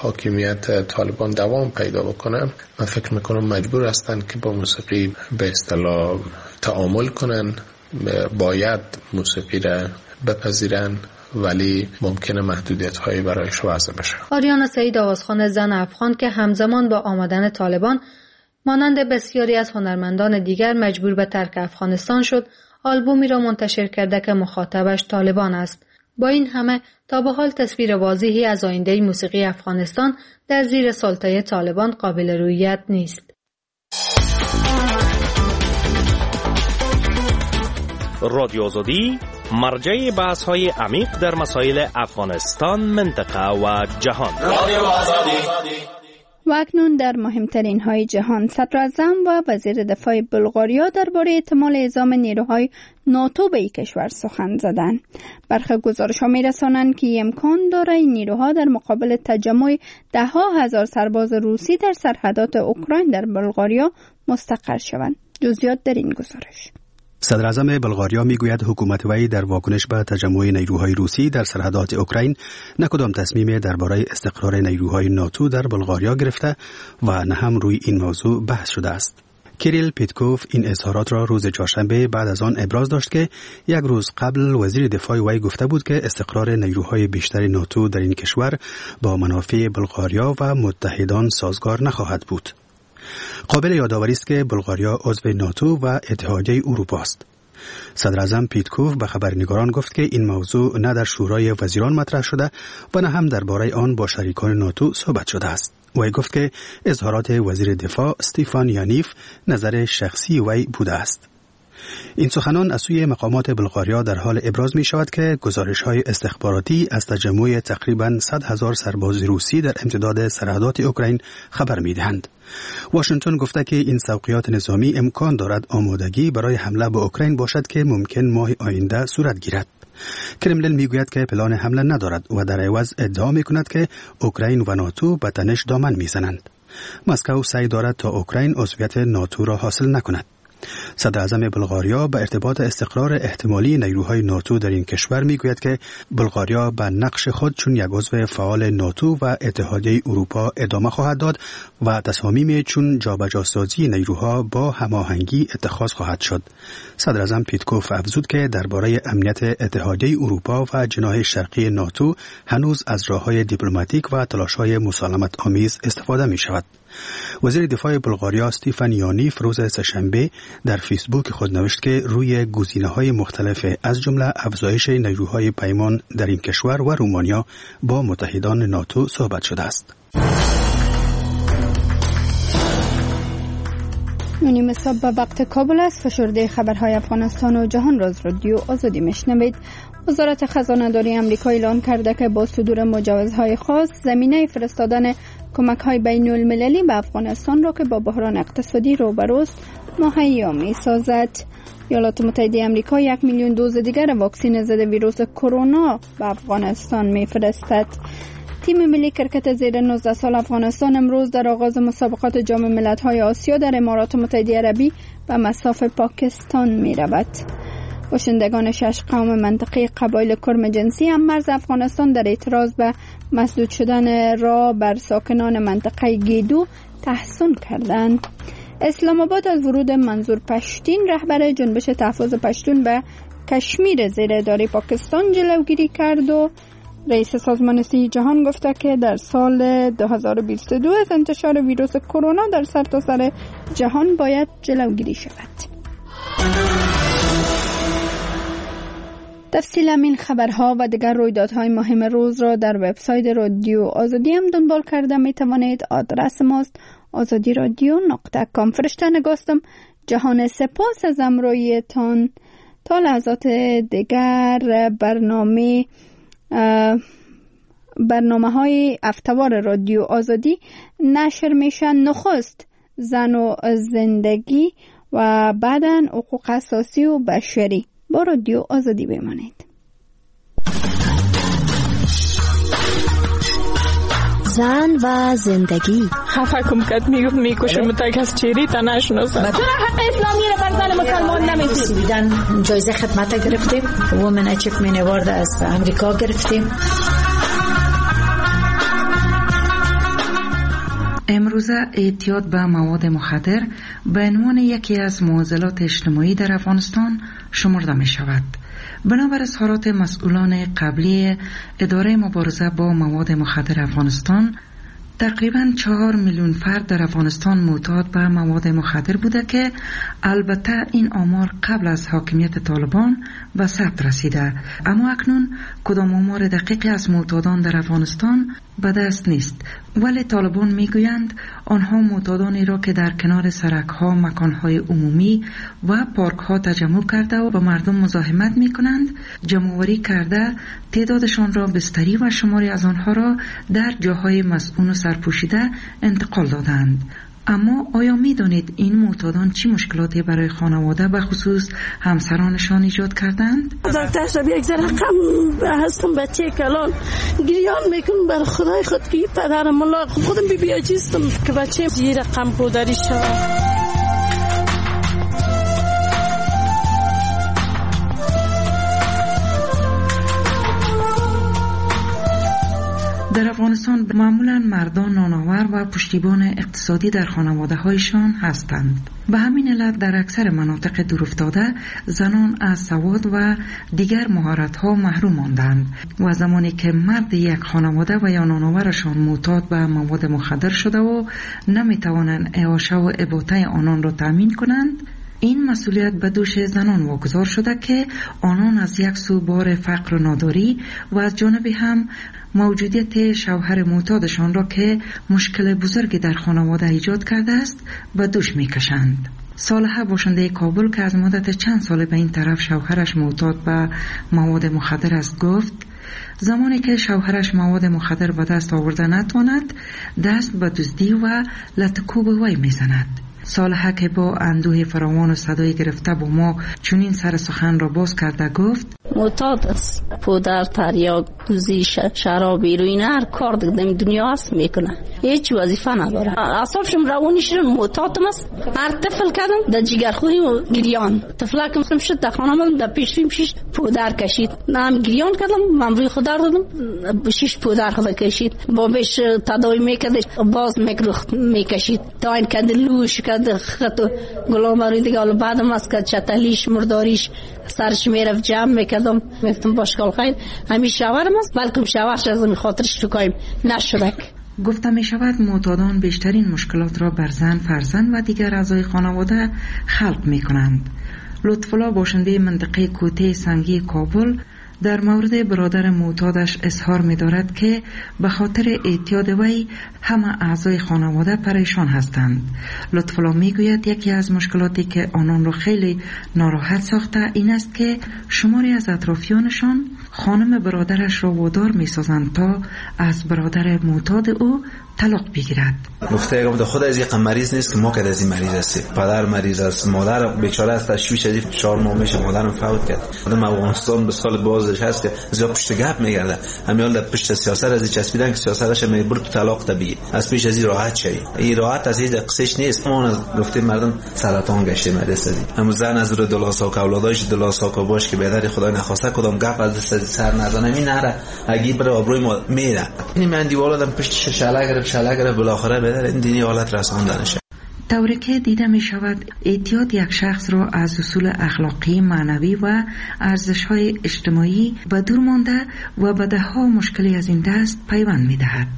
حاکمیت طالبان دوام پیدا بکنه من فکر میکنم مجبور هستند که با موسیقی به اصطلاح تعامل کنن، باید موسیقی را بپذیرن ولی ممکنه محدودیت هایی برایش وضع بشه. آریانا سعید آوازخوان زن افغان که همزمان با آمدن طالبان مانند بسیاری از هنرمندان دیگر مجبور به ترک افغانستان شد، آلبومی را منتشر کرده که مخاطبش طالبان است. با این همه تا به حال تصویر واضحی از آینده موسیقی افغانستان در زیر سلطه طالبان قابل رویت نیست. رادیو آزادی مرجع بحث های عمیق در مسائل افغانستان، منطقه و جهان. رادیو آزادی. و اکنون در مهمترین های جهان، صدراعظم و وزیر دفاع بلغاریا درباره احتمال اعزام نیروهای ناتو به این کشور سخن زدند. برخی گزارش‌ها می‌رسانند که امکان دارد این نیروها در مقابل تجمع ده ها هزار سرباز روسی در سرحدات اوکراین در بلغاریا مستقر شوند. جزئیات در این گزارش. صدراعظم بلغاریا میگوید حکومت وی در واکنش به تجمع نیروهای روسی در سرحدات اوکراین نه کدام تصمیم درباره استقرار نیروهای ناتو در بلغاریا گرفته و نه هم روی این موضوع بحث شده است. کیریل پیتکوف این اظهارات را روز چهارشنبه بعد از آن ابراز داشت که یک روز قبل وزیر دفاع وی گفته بود که استقرار نیروهای بیشتر ناتو در این کشور با منافع بلغاریا و متحدان سازگار نخواهد بود. قابل یادآوری است که بلغاریا عضو ناتو و اتحادیه اروپا است. صدراعظم پیتکوف به خبرنگاران گفت که این موضوع نه در شورای وزیران مطرح شده و نه هم درباره آن با شریکان ناتو صحبت شده است. وی گفت که اظهارات وزیر دفاع استیفان یانیف نظر شخصی وی بوده است. این سخنان از سوی مقامات بلغاریا در حال ابراز می شود که گزارش‌های استخباراتی از تجمع تقریباً صد هزار سرباز روسی در امتداد سرحدات اوکراین خبر می دهند. واشنگتن گفته که این سوقیات نظامی امکان دارد آمادگی برای حمله به اوکراین باشد که ممکن ماه آینده صورت گیرد. کرملین میگوید که پلان حمله ندارد و در عوض ادعا میکند که اوکراین و ناتو به تنش دامن میزنند. مسکو سعی دارد تا اوکراین عضویت ناتو را حاصل نکند. صدر اعظم بلغاریا به ارتباط استقرار احتمالی نیروهای ناتو در این کشور میگوید که بلغاریا به نقش خود چون یک عضو فعال ناتو و اتحادیه اروپا ادامه خواهد داد و تصامیم چون جابجاسازی نیروها با هماهنگی اتخاذ خواهد شد. صدر اعظم پیتکوف افزود که درباره امنیت اتحادیه اروپا و جناح شرقی ناتو هنوز از راه‌های دیپلماتیک و تلاش‌های مسالمت آمیز استفاده می‌شود. وزیر دفاع بلغاریا استیفان یانیف روز سه‌شنبه در فیسبوک خود نوشت که روی گزینه‌های مختلف از جمله افزایش نیروهای پیمان در این کشور و رومانیا با متحدان ناتو صحبت شده است. نونیم صبح به وقت کابل است. فشرده خبرهای افغانستان و جهان را از رادیو آزادی میشنوید. وزارت خزانه‌داری آمریکا اعلان کرده که با صدور مجوزهای خاص زمینه فرستادن کمک‌های بین‌المللی به افغانستان را که با بحران اقتصادی روبروست مهیا می‌سازد. ایالات متحده آمریکا یک میلیون دوز دیگر واکسن ضد ویروس کرونا به افغانستان می‌فرستد. تیم ملی کرکت زیر نوزده سال افغانستان امروز در آغاز مسابقات جام ملت‌های آسیا در امارات متحده عربی به مصاف پاکستان می‌رود. باشندگان شش قوم منطقه قبایل کرم جنسی هم مرز افغانستان در اعتراض به مسدود شدن راه بر ساکنان منطقه گیدو تحسن کردند. اسلام آباد از ورود منظور پشتین رهبر جنبش تحفظ پشتون به کشمیر زیر اداره پاکستان جلوگیری کرد و رئیس سازمان صحت جهان گفته که در سال دو هزار و بیست و دو از انتشار ویروس کرونا در سرتاسر جهان باید جلوگیری شود. تفصیل این خبرها و دیگر رویدادهای مهم روز را در وبسایت رادیو آزادی هم دنبال کرده می توانید. آدرس ماست آزادی رادیو نقطه کام. فرشته نگاستم. جهان سپاس از همراهیتان. تا لحظات دیگر برنامه برنامه های افتوار رادیو آزادی نشر میشن. نخست زن و زندگی و بعداً حقوق اساسی و بشری. با رادیو آزادی بمانید. زن و زندگی. خفه کم کد میگفت میکشم تک از چیری تا نشناسم. چرا حق اسلامی رو بر زن مسلمان نمیدید؟ بیدن جایزه خدمت گرفتیم. وومن اچیومنت اوارد از امریکا گرفتیم. امروزه اعتیاد به مواد مخدر به عنوان یکی از معضلات اجتماعی در افغانستان شمرده می شود. بنابر اظهارات مسئولان قبلی اداره مبارزه با مواد مخدر افغانستان، تقریباً چهار میلیون فرد در افغانستان معتاد به مواد مخدر بوده که البته این آمار قبل از حاکمیت طالبان به ثبت رسیده، اما اکنون کدام آمار دقیقی از معتادان در افغانستان به دست نیست. ولی طالبان میگویند آنها معتادانی را که در کنار سرک‌ها، مکان‌های عمومی و پارک‌ها تجمع کرده و با مردم مزاحمت می‌کنند، جمع‌آوری کرده تعدادشان را بستری و شماری از آنها را در جاهای مسکون و سرپوشیده انتقال دادند. اما آیا می دانید این معتادان چی مشکلاتی برای خانواده به خصوص همسرانشان ایجاد کردند؟ دکتر شب یک ذره غم هستم، بچه کلان گریان میکنم بر خدای خود که پدرم ملا خودم بی بیاجیستم که بچه زیر غم پودری شود. در افغانستان معمولا مردان نانآور و پشتیبان اقتصادی در خانواده هایشان هستند. به همین علت در اکثر مناطق دورافتاده زنان از سواد و دیگر مهارت ها محروم ماندند و زمانی که مرد یک خانواده و یا نانآورشان معتاد به مواد مخدر شده و نمیتوانند اعاشه و اباطه آنان را تامین کنند، این مسئولیت به دوش زنان واگذار شده که آنان از یک سو بار فقر و ناداری و از جانبی هم موجودیت شوهر معتادشان را که مشکل بزرگی در خانواده ایجاد کرده است به دوش میکشند. صالحه باشنده کابل که از مدت چند سال به این طرف شوهرش معتاد به مواد مخدر است گفت زمانی که شوهرش مواد مخدر به دست آورده نتواند، دست به دزدی و لطکوب وی میزند. صالحه که با اندوه فراوان و صدای گرفته با ما چنین سر سخن را باز کرده گفت معتاد است، پودر، تریاک دوزی شراب ایروین هر کار دیگه دنیا هست میکنه، هیچ وظیفه نداره. اعصابشم روانیش معتاد است. هر طفل کردم در جگرخوری و گریان، طفلکم سم شد در خانه من در پیشیم شش پودر کشید، نام گریان کردم، من روی خدا دادم شش پودر خدا کشید، با بهش تداوی میکرد باز میکروخت میکشید تا این کد لوش کد خط گلام روی دیگه. حالا بعدم از کد چتلیش مرداریش سرش میرفت جمع میکردم، میگفتم باشکال خیر همین شاورم است، بلکه شاورش از خاطرش تو کایم نشدک. گفته می شود معتادان بیشترین مشکلات را بر زن، فرزند و دیگر اعضای خانواده خلق می کنند. لطفالله باشنده منطقه کوته سنگی کابل در مورد برادر معتادش اظهار می دارد که به خاطر اعتیاد وی همه اعضای خانواده پریشان هستند. لطفالله می گوید یکی از مشکلاتی که آنان را خیلی ناراحت ساخته این است که شماری از اطرافیانشان خانم برادرش را وادار می سازند تا از برادر معتاد او طلاق بگیرد. نقطه یکم خود از یک مریض نیست که ما که از این مریض هستیم. پدر مریض است، مادر بیچاره است، تشویش شدید چهار ماه میشه مادرم فوت کرد. آدم افغانستان به سال بازش هست که زیاد پشت گپ میگرده. همیال در پشت سیاست از چسبیدن که سیاستش میبرد تو طلاق طبیعی. از پیش از این راحت شوی. این راحت از هیچ قصهش نیست. ما از گفتیم مردم سرطان گشته مریض است. همون زن از رو دلاسا که اولاداش دلاسا که باش که بدر خدای نخواسته کدام گپ از سر نزنه می نره. اگه بر آبروی ما میره. این من دیوالادم پشت شلق شلق بالاخره بدر این دینی حالت رسانده نشه. طوری که دیده می شود اعتیاد یک شخص را از اصول اخلاقی، معنوی و ارزش‌های اجتماعی به دور مانده و به ده‌ها مشکلی از این دست پیوند می دهد.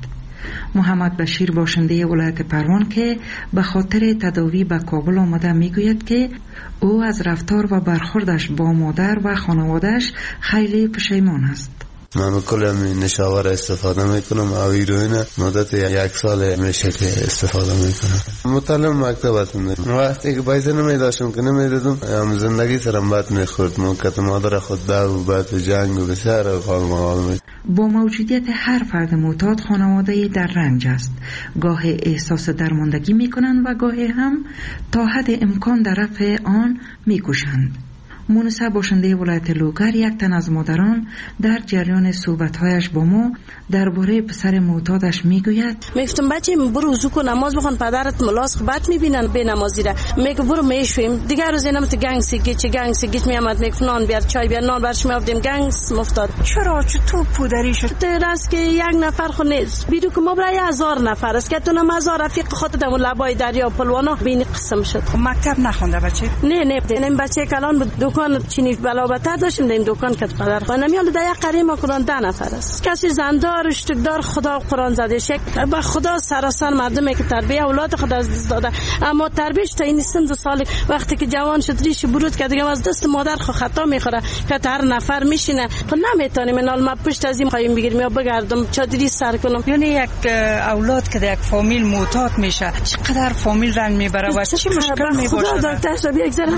محمد بشیر باشنده ولایت پروان که به خاطر تداوی به کابل آمده می گوید که او از رفتار و برخوردش با مادر و خانواده‌اش خیلی پشیمان است. من کلم نشاور استفاده میکنم او ایروین مدت یک سال میشه که استفاده میکنم. مطالعه مکتب هستم. وقتی که پیسه نمیداشتم که نمیدادم هم زندگی سرم بد میخورد. موقت مادر خود دو و بعد جنگ و بسیار خال مقال می. با موجودیت هر فرد معتاد خانواده در رنج است. گاه احساس درماندگی میکنند و گاه هم تا حد امکان در رفع آن میکوشند. مونسه باشنده ولایت لوگر یک تن از مادران در جریان صحبت‌هایش با ما درباره پسر معتادش میگوید میگفتم بچه برو وضو کن نماز بخون پدرت ملاس بد میبینن به نمازی را میگه برو میشویم دیگر روز اینم تو گنگ سیگیت چه گنگ سیگیت میامد میگفت نان بیار چای بیار نان برش میافتیم گنگ مفتاد. چرا چه تو پودری شد؟ درست که یک نفر خو نیست بیرو که ما برای هزار نفر است که تو نم هزار رفیق خود در لبای دریا پلوانا بین قسم شد. مکتب نخونده بچه؟ نه نه این بچه کلان دکان چینی بلابتر داشتیم در این دکان کت پدر و نمیال در یک قریه ما کلان ده نفر است. کسی زندار اشتکدار خدا قرآن زده شک با خدا سراسر مردمی که تربیه اولاد خود از دست داده اما تربیهش تا این سن دو سال وقتی که جوان شد ریش برود که دیگه از دست مادر خو خطا میخوره که هر نفر میشینه خب نمیتونیم من ما پشت از این خواهیم بگیریم یا بگردم چادری سر کنم. یعنی یک اولاد که در یک فامیل معتاد میشه چقدر فامیل رنج میبره و چه مشکل میباشه؟ خدا دکتر شب یک ذره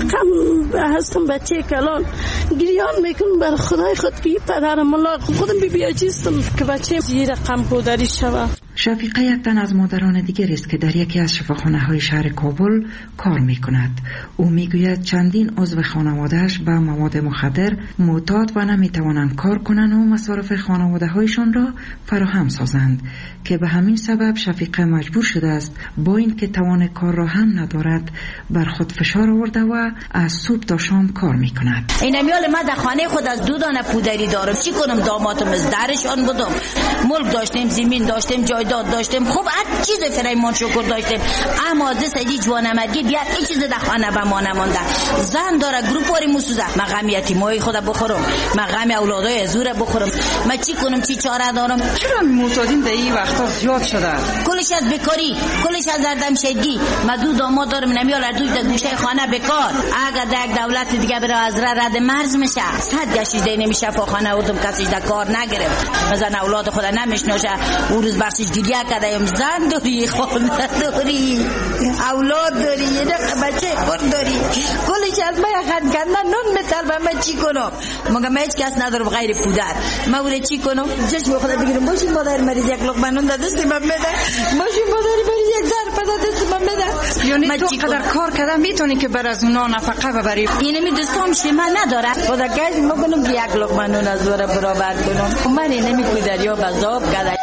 کم هستم بچه کلان گریان میکنم بر خدای خود که پدر ملا خودم بی بی اجیستم که بچه زیر رقم پودری شود. شفیقه یک تن از مادران دیگر است که در یکی از شفاخانه های شهر کابل کار می کند. او می گوید چندین عضو خانوادهش به مواد مخدر معتاد و نمی توانند کار کنند و مصارف خانواده هایشان را فراهم سازند که به همین سبب شفیقه مجبور شده است با این که توان کار را هم ندارد بر خود فشار آورده و از صبح تا شام کار می کند. این میال من در خانه خود از دو دانه پودری دارم چی کنم دامادم از درشان بودم ملک داشتیم زمین داشتیم جایداد داشتیم خوب هر چیز فرایمان شکر داشتیم اما دست ای جوانمرگی بیاد این چیز در خانه به ما نمانده. زن داره گروپاری موسوزه من غم یتیمای خود بخورم من غم اولادای زور بخورم من چی کنم چی چاره دارم. چرا معتادین در این وقتا زیاد شده؟ کلش از بیکاری کلش از دردمشگی من دو داماد دارم نمیال هر دوی در گوشه خانه بیکار اگر در یک دولت دیگه برای از رد مرز میشه صد گشت دی نمیشه فاخانه بودم کسی در کار نگرفت مثلا اولاد خود نمیشناشه اون روز بخشش گریه کردیم زن داری خانه داری اولاد داری یه بچه خود داری کلش از من خد کردن نون میتربم من چی کنم مگه من هیچ کس ندارم غیر پودر من اوره چی کنم چشم خدا بگیرم باشیم مادر مریض یک لقمه نون در دست من بده باشیم مادر مریض یک ظرف بده دست من بده. یعنی تو قدر کار کردن میتونی که بر از اونا نفقه ببری؟ اینمی دوستام شما نداره خدا گاز مگنم که یک لقمه نون از ور برابر کنم. من اینمی کو دریا بزاب کرده.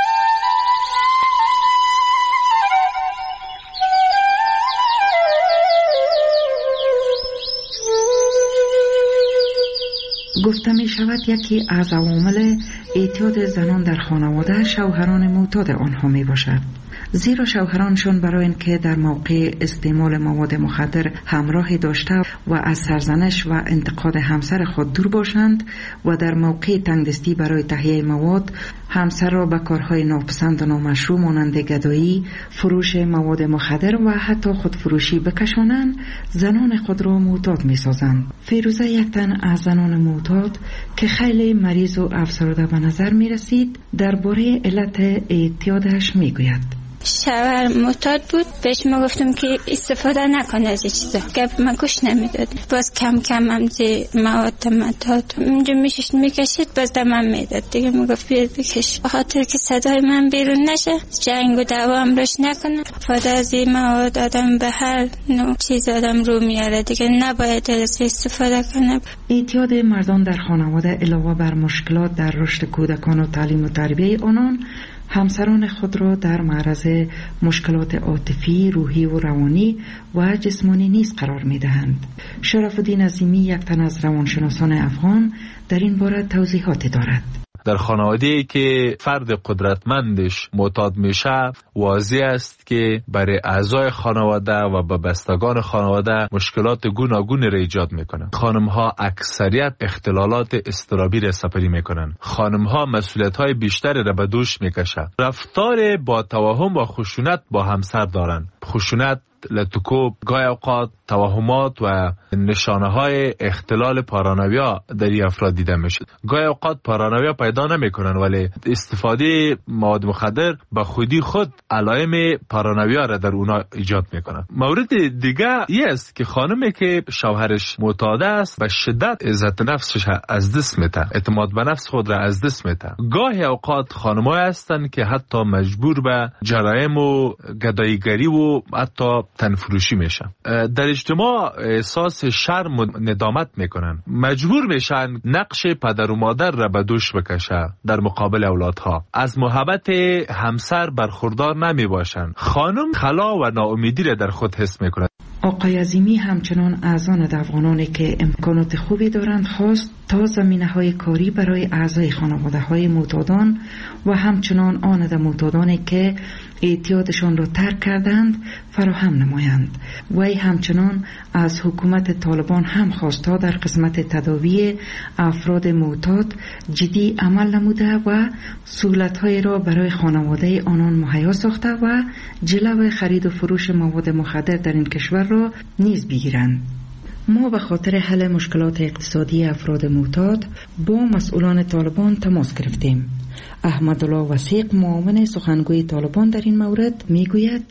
گفته می شود یکی از عوامل اعتیاد زنان در خانواده شوهران معتاد آنها می باشد. زیرا شوهرانشون برای اینکه در موقع استعمال مواد مخدر همراهی داشته و از سرزنش و انتقاد همسر خود دور باشند و در موقع تنگدستی برای تهیه مواد همسر را به کارهای ناپسند و نامشروع مانند گدایی، فروش مواد مخدر و حتی خودفروشی بکشانند، زنان خود را معتاد می سازند. فیروزه یک تن از زنان معتاد که خیلی مریض و افسرده به نظر می رسید درباره علت اعتیادش می گوید. شوهر معتاد بود، بهش ما گفتم که استفاده نکنه از چیزا، گپ من گوش نمیداد. باز کم کم هم زی مواد مداد اونجا میشش میکشید، باز دمم میداد دیگه. میگفت بیاد بکش بخاطر که صدای من بیرون نشه، جنگ و دعوا هم روش نکنه. فاده از این مواد آدم به هر نوع چیز آدم رو میاره دیگه، نباید از استفاده کنه. اعتیاد مردان در خانواده علاوه بر مشکلات در رشد کودکان و تعلیم و تربیه آنان، همسران خود را در معرض مشکلات عاطفی، روحی و روانی و جسمانی نیز قرار می دهند. شرف الدین عظیمی یک تن از روانشناسان افغان در این باره توضیحاتی دارد. در خانواده‌ای که فرد قدرتمندش معتاد میشه، واضح است که برای اعضای خانواده و به بستگان خانواده مشکلات گوناگونی را ایجاد میکنن. خانم‌ها اکثریت اختلالات اضطرابی را سپری میکنن. خانم‌ها مسئولیت‌های بیشتری را به دوش میکشن. رفتار با توهم و خشونت با همسر دارن. خشونت، لطکوب، گاهی اوقات توهمات و نشانه های اختلال پارانویا در این افراد دیده میشه. گاهی اوقات پارانویا پیدا نمیکنن ولی استفاده مواد مخدر به خودی خود علائم پارانویا را در اونا ایجاد میکنن. مورد دیگه این است که خانمی که شوهرش معتاد است به شدت عزت نفسش از دست میده، اعتماد به نفس خود را از دست میده. گاهی اوقات خانم‌ها هستن که حتی مجبور به جرایم و گداییگری و حتی تنفروشی میشن. در اجتماع احساس شرم و ندامت میکنن، مجبور میشن نقش پدر و مادر را به دوش بکشه در مقابل اولادها. از محبت همسر برخوردار نمی باشن. خانم خلا و ناامیدی را در خود حس میکنه. آقای عظیمی همچنان از آن افغانانی که امکانات خوبی دارند خواست تا زمینه‌های کاری برای اعضای خانواده‌های معتادان و همچنان آن معتادانی که اعتیادشان را ترک کردند فراهم نمایند. وی همچنان از حکومت طالبان هم خواست تا در قسمت تداوی افراد معتاد جدی عمل نموده و سهولت‌های را برای خانواده آنان مهیا ساخته و جلو خرید و فروش مواد مخدر در این کشور را نیز بگیرند. ما به خاطر حل مشکلات اقتصادی افراد معتاد با مسئولان طالبان تماس گرفتیم. احمدالله وثیق معاون سخنگوی طالبان در این مورد میگوید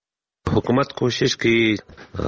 حکومت کوشش کوي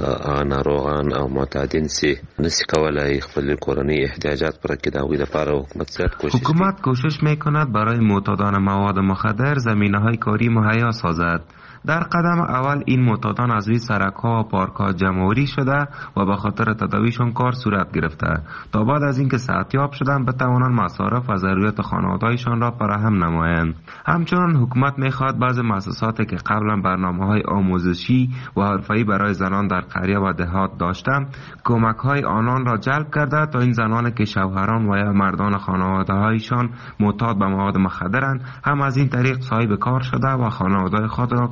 ناروغان او معتادین سي نسی کولای خپل کورنی احتیاجات پوره کړي. دا وی د لپاره حکومت زیات کوشش حکومت کوشش میکند برای معتادان مواد مخدر زمینه‌های کاری مهیا سازد. در قدم اول این معتادان از روی سرک‌ها و پارک‌ها جمع‌آوری شده و به خاطر تداویشون کار صورت گرفته تا بعد از اینکه صحتیاب شدن بتوانند مصارف و ضروریات خانواده‌هایشان را فراهم نمایند. همچنین حکومت می‌خواهد بعضی مؤسساتی که قبلا برنامه‌های آموزشی و حرفه‌ای برای زنان در قریه و دهات داشتند کمک‌های آنان را جلب کرده تا این زنانی که شوهران و یا مردان خانواده‌هایشان معتاد به مواد مخدرند هم از این طریق صاحب کار شده و خانواده خود را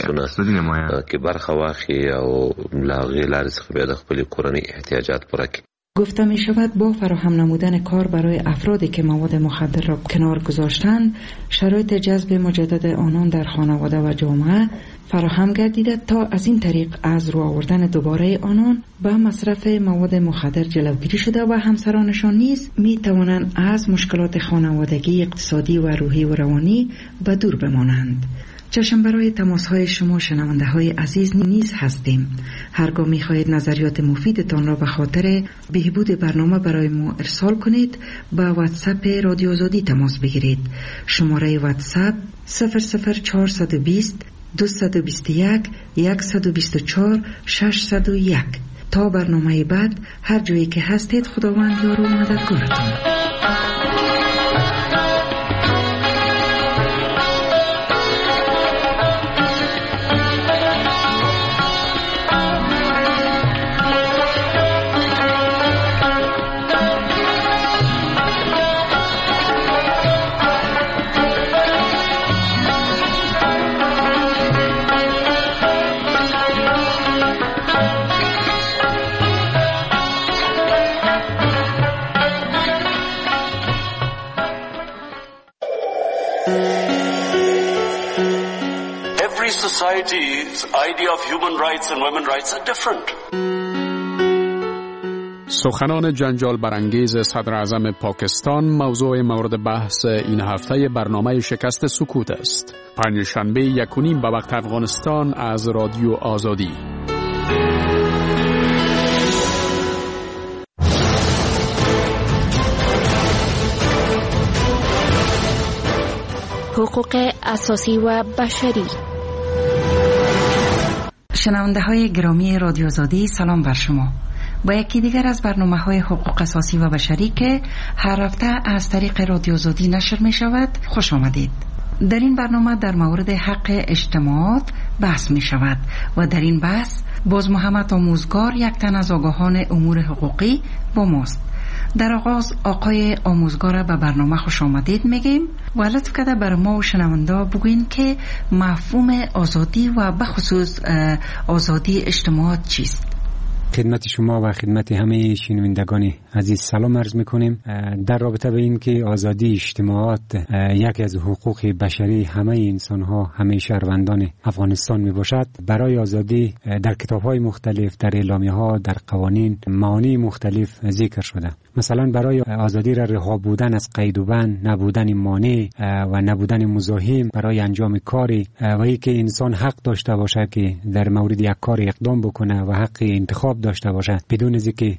که برخه واخی او لاغی لارې څخه بیا د خپل کورنۍ احتیاجات پوره کړي. گفته می شود با فراهم نمودن کار برای افرادی که مواد مخدر را کنار گذاشتند شرایط جذب مجدد آنان در خانواده و جامعه فراهم گردیده تا از این طریق از رو آوردن دوباره آنان به مصرف مواد مخدر جلوگیری شده و همسرانشان نیز می توانند از مشکلات خانوادگی، اقتصادی و روحی و روانی به دور بمانند. چشم برای تماس های شما شنونده های عزیز نیز هستیم. هرگاه می خواهید نظریات مفیدتان را به خاطر بهبود برنامه برای ما ارسال کنید با واتساپ رادیو آزادی تماس بگیرید. شماره واتساپ صفر صفر چهارصد و بیست دو دو یک یک دو چهار شش صفر یک. تا برنامه بعد هر جایی که هستید خداوند یار و مددگارتون. Society's idea of human rights and women's rights are different. سخنان جنجال برانگیز صدر اعظم پاکستان موضوع مورد بحث این هفته برنامه شکست سکوت است. پنجشنبه یک و نیم به وقت افغانستان از رادیو آزادی. حقوق اساسی و بشری. شنونده های گرامی رادیو آزادی، سلام بر شما. با یکی دیگر از برنامه های حقوق اساسی و بشری که هر هفته از طریق رادیو آزادی نشر می شود خوش آمدید. در این برنامه در مورد حق اجتماعات بحث می شود و در این بحث باز محمد آموزگار، یک تن از آگاهان امور حقوقی، با ماست. در آغاز آقای آموزگار به برنامه خوش آمدید میگیم و لطف کرده بر ما و شنونده بگوین که مفهوم آزادی و بخصوص آزادی اجتماعات چیست؟ خدمت شما و خدمت همه شنوندگان عزیز سلام عرض میکنیم. در رابطه به این که آزادی اجتماعات یکی از حقوق بشری همه انسان ها، همه شهروندان افغانستان می باشد، برای آزادی در کتاب های مختلف، در اعلامیه ها، در قوانین معانی مختلف ذکر شده. مثلا برای آزادی را رها بودن از قید و بند، نبودن مانع و نبودن مزاحم برای انجام کاری و ای که انسان حق داشته باشه که در مورد یک کار اقدام بکنه و حق انتخاب داشته باشه بدون از اینکه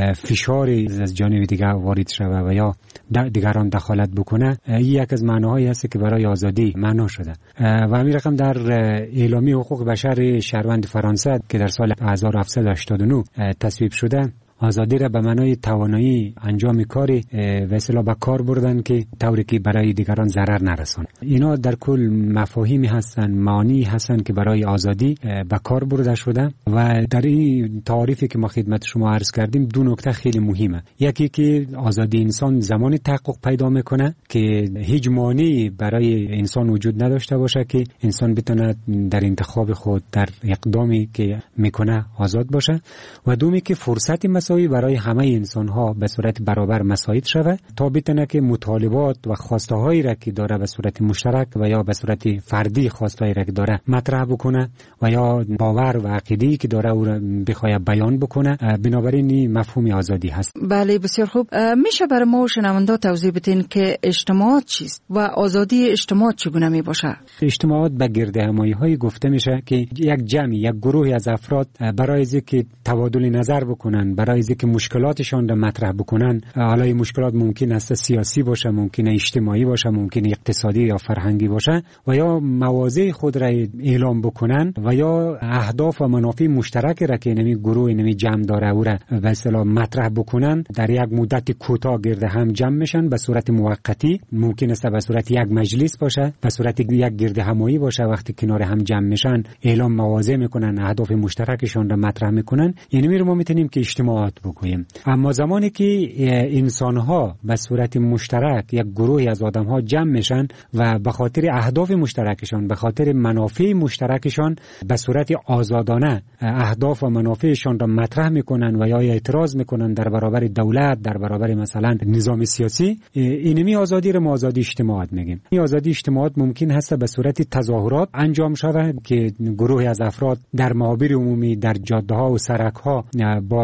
فشاری از جانب دیگر وارد شود و یا دیگران دخالت بکنه. این یک از معناهایی است که برای آزادی معنا شده و همین رقم در اعلامیه حقوق بشر شهروند فرانسه که در سال هزار و هفتصد و هشتاد و نه تصویب شده، آزادی را به معنای توانایی انجام کاری و اصطلاح به کار بردن که طوری که برای دیگران ضرر نرسونه. اینا در کل مفاهیمی هستن، معانی هستن که برای آزادی به کار برده شده و در این تعریفی که ما خدمت شما عرض کردیم دو نکته خیلی مهمه. یکی که آزادی انسان زمان تحقق پیدا میکنه که هیچ مانعی برای انسان وجود نداشته باشه که انسان بتونه در انتخاب خود، در اقدامی که میکنه آزاد باشه، و دومی که فرصتی مساوی برای همه انسان ها به صورت برابر مساعد شود تا بتونه که مطالبات و خواسته هایی را که داره به صورت مشترک و یا به صورت فردی خواسته هایی را که داره مطرح بکنه و یا باور و عقیده‌ای که داره او را بخواد بیان بکنه. بنابراین این مفهوم آزادی هست. بله، بسیار خوب. میشه برای ما و شنونده توضیح بدین که اجتماعات چیست و آزادی اجتماعات چگونه می باشه؟ اجتماعات به گرد همایی های گفته میشه که یک جمعی، یک گروهی از افراد برای اینکه تبادل نظر بکنن، برای اینکه مشکلاتشان را مطرح بکنن، حالا این مشکلات ممکن است سیاسی باشه، ممکن اجتماعی باشه، ممکن اقتصادی یا فرهنگی باشه، و یا مواضع خود را اعلام بکنن و یا اهداف و منافع مشترک را که نمی گروه نمی جمع داره او را به اصطلاح مطرح بکنن، در یک مدت کوتاه گرد هم جمع میشن به صورت موقتی. ممکن است به صورت یک مجلس باشه، به صورت یک گرد همایی باشه. وقتی کنار هم جمع میشن اعلام مواضع میکنن، اهداف مشترکشان را مطرح میکنن. یعنی میره ما میتونیم که اجتماعات بگوییم. اما زمانی که انسان‌ها به صورت مشترک، یک گروهی از آدم‌ها جمع میشن و به خاطر اهداف مشترکشان، به خاطر منافع مشترکشان به صورت آزادانه اهداف و منافعشان را مطرح میکنن و یا اعتراض میکنن در برابر دولت، در برابر مثلا نظام سیاسی، اینمی آزادی را ما آزادی اجتماعات میگیم. این آزادی اجتماعات ممکن هست به صورت تظاهرات انجام شود که گروهی از افراد در محاور عمومی، در جاده‌ها و سرک‌ها با شعار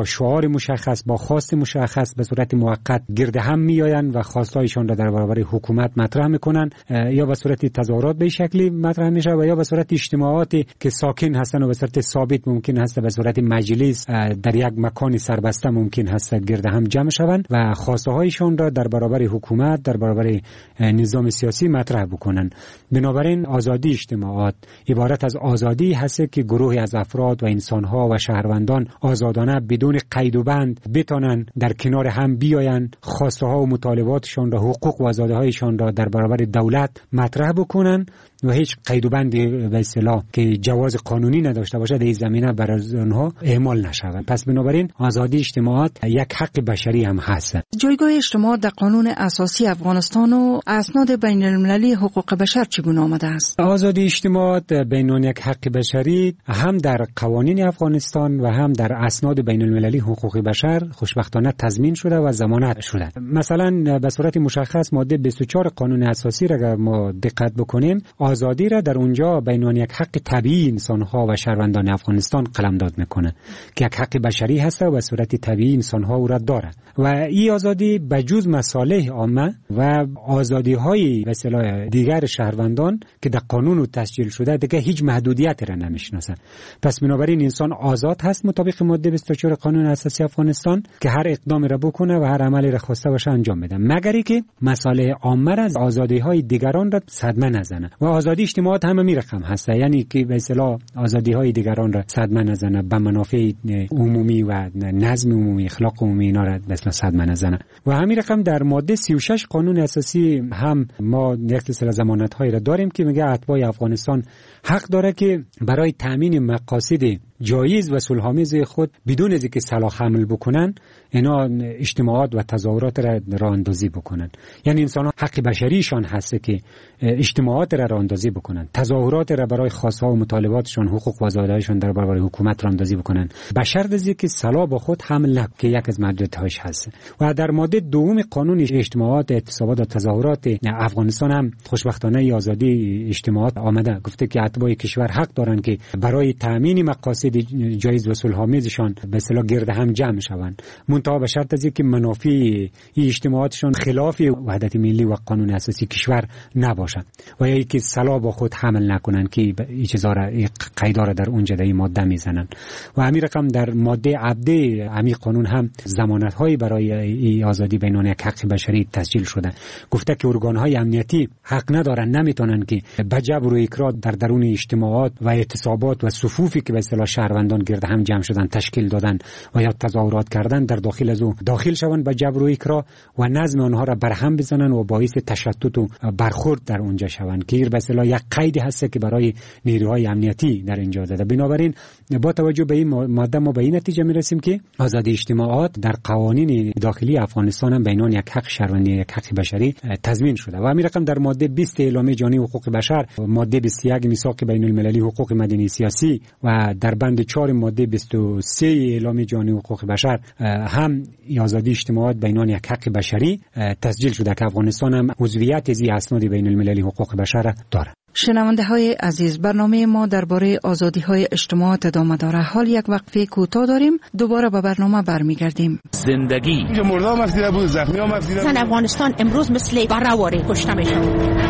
مشخص با خواست مشخص به صورت موقت گرد هم میآیند و خواستایشان را در برابر حکومت مطرح میکنن، یا به صورت تظاهرات به شکلی مطرح میشه و یا به صورت اجتماعاتی که ساکن هستن و به صورت ثابت ممکن هست به صورت مجلس در یک مکان سربسته ممکن هست گرد هم جمع شوند و خواسته هایشان را در برابر حکومت، در برابر نظام سیاسی مطرح بکنن. بنابراین آزادی اجتماعات عبارت از آزادی هست که گروهی از افراد و انسانها و شهروندان آزادانه بدون قید و بند بتونن در کنار هم بیاین، خواسته ها و مطالباتشان را، حقوق و آزادی هایشان را در برابر دولت مطرح بکنن و هیچ قید و بند به اصطلاح که جواز قانونی نداشته باشه در این زمینه بر آنها اعمال نشود. پس بنابراین آزادی اجتماعات یک حق بشری هم هست. جایگاه اجتماعات در قانون اساسی افغانستان و اسناد بین المللی حقوق بشر چگونه آمده است؟ آزادی اجتماعات بین یک حق بشری هم در قوانین افغانستان و هم در اسناد بین المللی حقوق بشر خوشبختانه تضمین شده و ضمانت شده. مثلا به صورت مشخص ماده بیست و چهار قانون اساسی را اگر ما دقت بکنیم، آزادی را در اونجا بین یک حق طبیعی انسان‌ها و شهروندان افغانستان قلمداد میکنه که یک حق بشری هست و به صورت طبیعی انسان‌ها او را داره و این آزادی به جز مصالح عامه و آزادی‌های به اصطلاح دیگر شهروندان که در قانون تسجیل شده دیگه هیچ محدودیتی را نمیشناسه. پس بنابراین انسان آزاد هست مطابق ماده بیست و چهار قانون اساسی افغانستان که هر اقدامی را بکنه و هر عملی را خواسته باشه انجام بده، مگر اینکه مصالح عامه را از آزادی‌های دیگران را صدمه نزنه. و آزادی اجتماعات هم همین رقم هست، یعنی که به اصطلاح آزادی‌های دیگران را صدمه نزنه، به منافع عمومی و نظم عمومی، اخلاق عمومی اینا را به اصطلاح صدمه نزنه. و همین رقم در ماده سی و شش قانون اساسی هم ما یک سلسله ضمانت‌هایی را داریم که میگه اتباع افغانستان حق داره که برای تامین مقاصد جایز و صلح‌آمیز خود بدون از اینکه سلاح حمل بکنن اینا اجتماعات و تظاهرات را راه اندازی بکنن. یعنی انسان‌ها حق بشریشان هست که اجتماعات را راه اندازی بکنن، تظاهرات را برای خواست‌ها و مطالباتشان، حقوق و آزادی‌هایشان در برابر حکومت راه اندازی بکنن، به شرط از اینکه سلاح با خود حمل نکنند که یک از محدودیت‌هاش هست. و در ماده دوم قانون اجتماعات، اعتصابات و تظاهرات افغانستان هم خوشبختانه آزادی اجتماعات آمده، گفته که اتباع کشور حق دارند که برای تامین مقاصد جایز و صلح‌آمیزشان به اصطلاح گرد هم جمع شوند، منتها به شرط از اینکه منافع این اجتماعاتشان خلاف وحدت ملی و قانون اساسی کشور نباشد و یا اینکه سلاح با خود حمل نکنند که این چیزا را قیدا را در اونجا در این ماده میزنند. و همین رقم در ماده عبده همین قانون هم ضمانت‌هایی برای این آزادی بینان یک حق بشری تسجیل شده، گفته که ارگان‌های امنیتی حق ندارن، نمیتونن که به جبر و اکراه در درون اجتماعات و اعتصابات و صفوفی که به اصطلاح شهروندان گرد هم جمع شدن تشکیل دادن و یا تظاهرات کردن در داخل از او داخل شوند به جبر و اکراه و نظم آنها را برهم بزنن و باعث تشتت و برخورد در اونجا شوند که به اصطلاح یک قیدی هست که برای نیروهای امنیتی در اینجا داده. بنابراین با توجه به این ماده ما به این نتیجه میرسیم که آزادی اجتماعات در قوانین داخلی افغانستان هم بینان یک حق شهروندی، یک حق بشری تضمین شده. و همین رقم در ماده بیست اعلامیه جهانی حقوق بشر، ماده بیست و یک میثاق بین المللی حقوق مدنی سیاسی و در بند چهار ماده بیست و سه اعلامیه جهانی حقوق بشر هم آزادی اجتماعات بینان یک حق بشری تسجیل شده که افغانستان هم عضویت از اسناد بین المللی حقوق بشر دارد. شنونده های عزیز، برنامه ما درباره آزادی های اجتماعات ادامه داره. حال یک وقفه کوتاه داریم، دوباره به برنامه برمیگردیم. زندگی اینجا مردم مسیده بود، زخمی هم مسیده بود. زن افغانستان امروز مثل برآواره کشته میشن.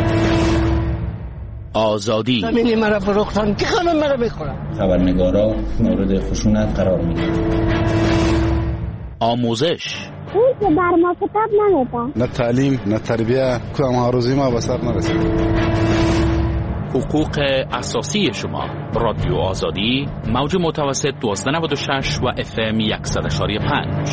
آزادی زمینی مرا فروختن که خانم مرا بخورن. خبرنگارا مورد خشونت قرار میگیرن. آموزش اون که بر ما کتاب نمیدن، نه تعلیم نه تربیه، کدام آرزوی ما به سر نرسید. حقوق اساسی شما. رادیو آزادی، موج متوسط دوازده نود و شش و اف ام صد و یک و پنج.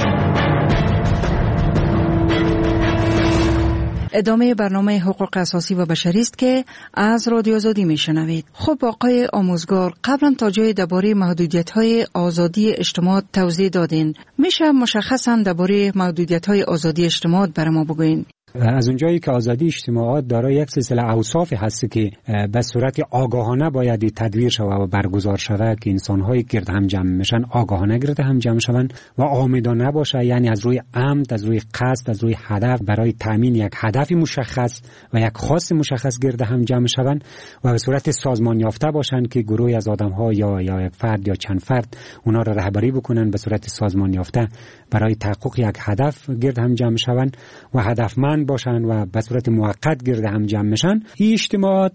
ادامه برنامه حقوق اساسی و بشری است که از رادیو آزادی میشنوید. خب آقای آموزگار، قبلا تا جای درباره محدودیت‌های آزادی اجتماعات توضیح دادین. میشه مشخصاً درباره محدودیت‌های آزادی اجتماعات برای ما بگوین؟ از اونجایی که آزادی اجتماعات دارای یک سلسله اوصاف هست که به صورت آگاهانه باید تدویر شود و برگزار شود که انسان‌های گرد هم جمع میشن آگاهانه گرد هم جمع شوند و آمدانه باشه، یعنی از روی عمد، از روی قصد، از روی هدف برای تامین یک هدف مشخص و یک خواست مشخص گرد هم جمع شوند و به صورت سازمان یافته باشند که گروهی از آدم‌ها یا یا یک فرد یا چند فرد اونا را رهبری بکنن به صورت سازمان یافته برای تحقق یک هدف گرد هم جمع شوند و هدفمند باشند و به صورت موقت گرد هم جمع میشن. این اجتماعات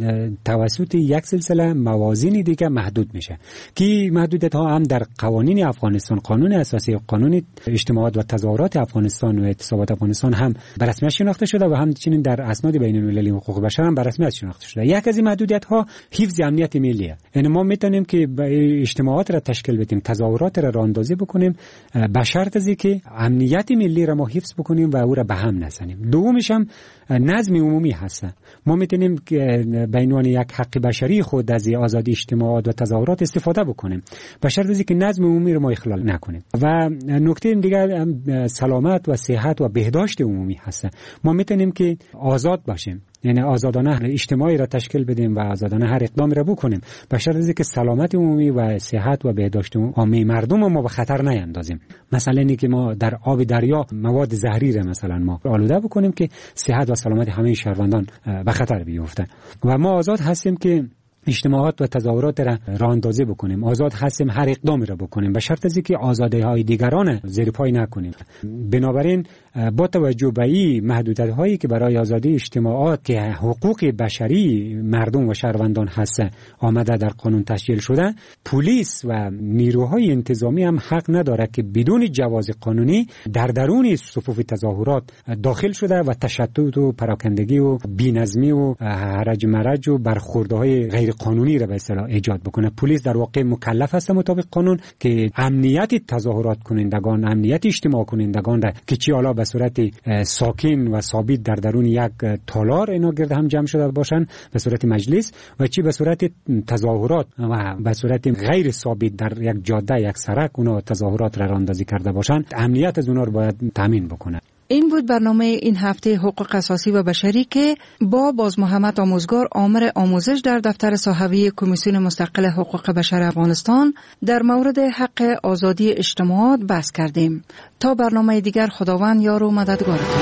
توسط یک سلسله موازین دیگه محدود میشه که محدودیت ها هم در قوانین افغانستان، قانون اساسی و قانون اجتماعات و تظاهرات افغانستان و اعتصابات افغانستان هم به رسمیت شناخته شده و همچنین در اسناد بین المللی حقوق بشر هم به رسمیت شناخته شده. یک از این محدودیت ها حفظ امنیت ملیه. یعنی ما میتونیم که اجتماعات را تشکیل بدیم، تظاهرات را راهاندازی بکنیم به شرط ازی که امنیت ملی را ما حفظ بکنیم و او را به هم نزنیم. دومش هم نظم عمومی هست. ما میتونیم به عنوان یک حق بشری خود از آزادی اجتماعات و تظاهرات استفاده بکنیم به شرط ازی که نظم عمومی را ما اخلال نکنیم. و نکته دیگه سلامت و صحت و بهداشت عمومی هست. ما میتونیم که آزاد باشیم، یعنی آزادانه اجتماعی را تشکیل بدیم و آزادانه هر اقدامی را بکنیم به شرط ازی که سلامت عمومی و صحت و بهداشت عمومی مردم ما به خطر نیندازیم. مثلا اینی که ما در آب دریا مواد زهری را مثلا ما آلوده بکنیم که صحت و سلامت همه شهروندان به خطر بیفته. و ما آزاد هستیم که اجتماعات و تظاهرات را راهاندازی بکنیم، آزاد هستیم هر اقدامی را بکنیم به شرط ازی که آزادی‌های دیگران زیر پای نکنیم. بنابراین با توجه به این محدودیت‌هایی که برای آزادی اجتماعات که حقوق بشری مردم و شهروندان هست آمده در قانون تسجیل شده، پلیس و نیروهای انتظامی هم حق نداره که بدون جواز قانونی در درون صفوف تظاهرات داخل شده و تشتت و پراکندگی و بی‌نظمی و هرج مرج و برخوردهای غیر قانونی را به اصطلاح ایجاد بکنه. پلیس در واقع مکلف است مطابق قانون که امنیت تظاهرات کنندگان، امنیت اجتماع کنندگان را که چی حالا به صورت ساکن و ثابت در درون یک تالار اینا گرد هم جمع شده باشن به صورت مجلس و چی به صورت تظاهرات و به صورت غیر ثابت در یک جاده، یک سرک اونا تظاهرات را راهاندازی کرده باشن، امنیت از اونا رو باید تامین بکنه. این بود برنامه این هفته حقوق اساسی و بشری که با باز محمد آموزگار آمر آموزش در دفتر صحوی کمیسیون مستقل حقوق بشر افغانستان در مورد حق آزادی اجتماعات بحث کردیم. تا برنامه دیگر خداوند یار و مددگارتون.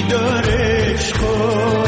در عشق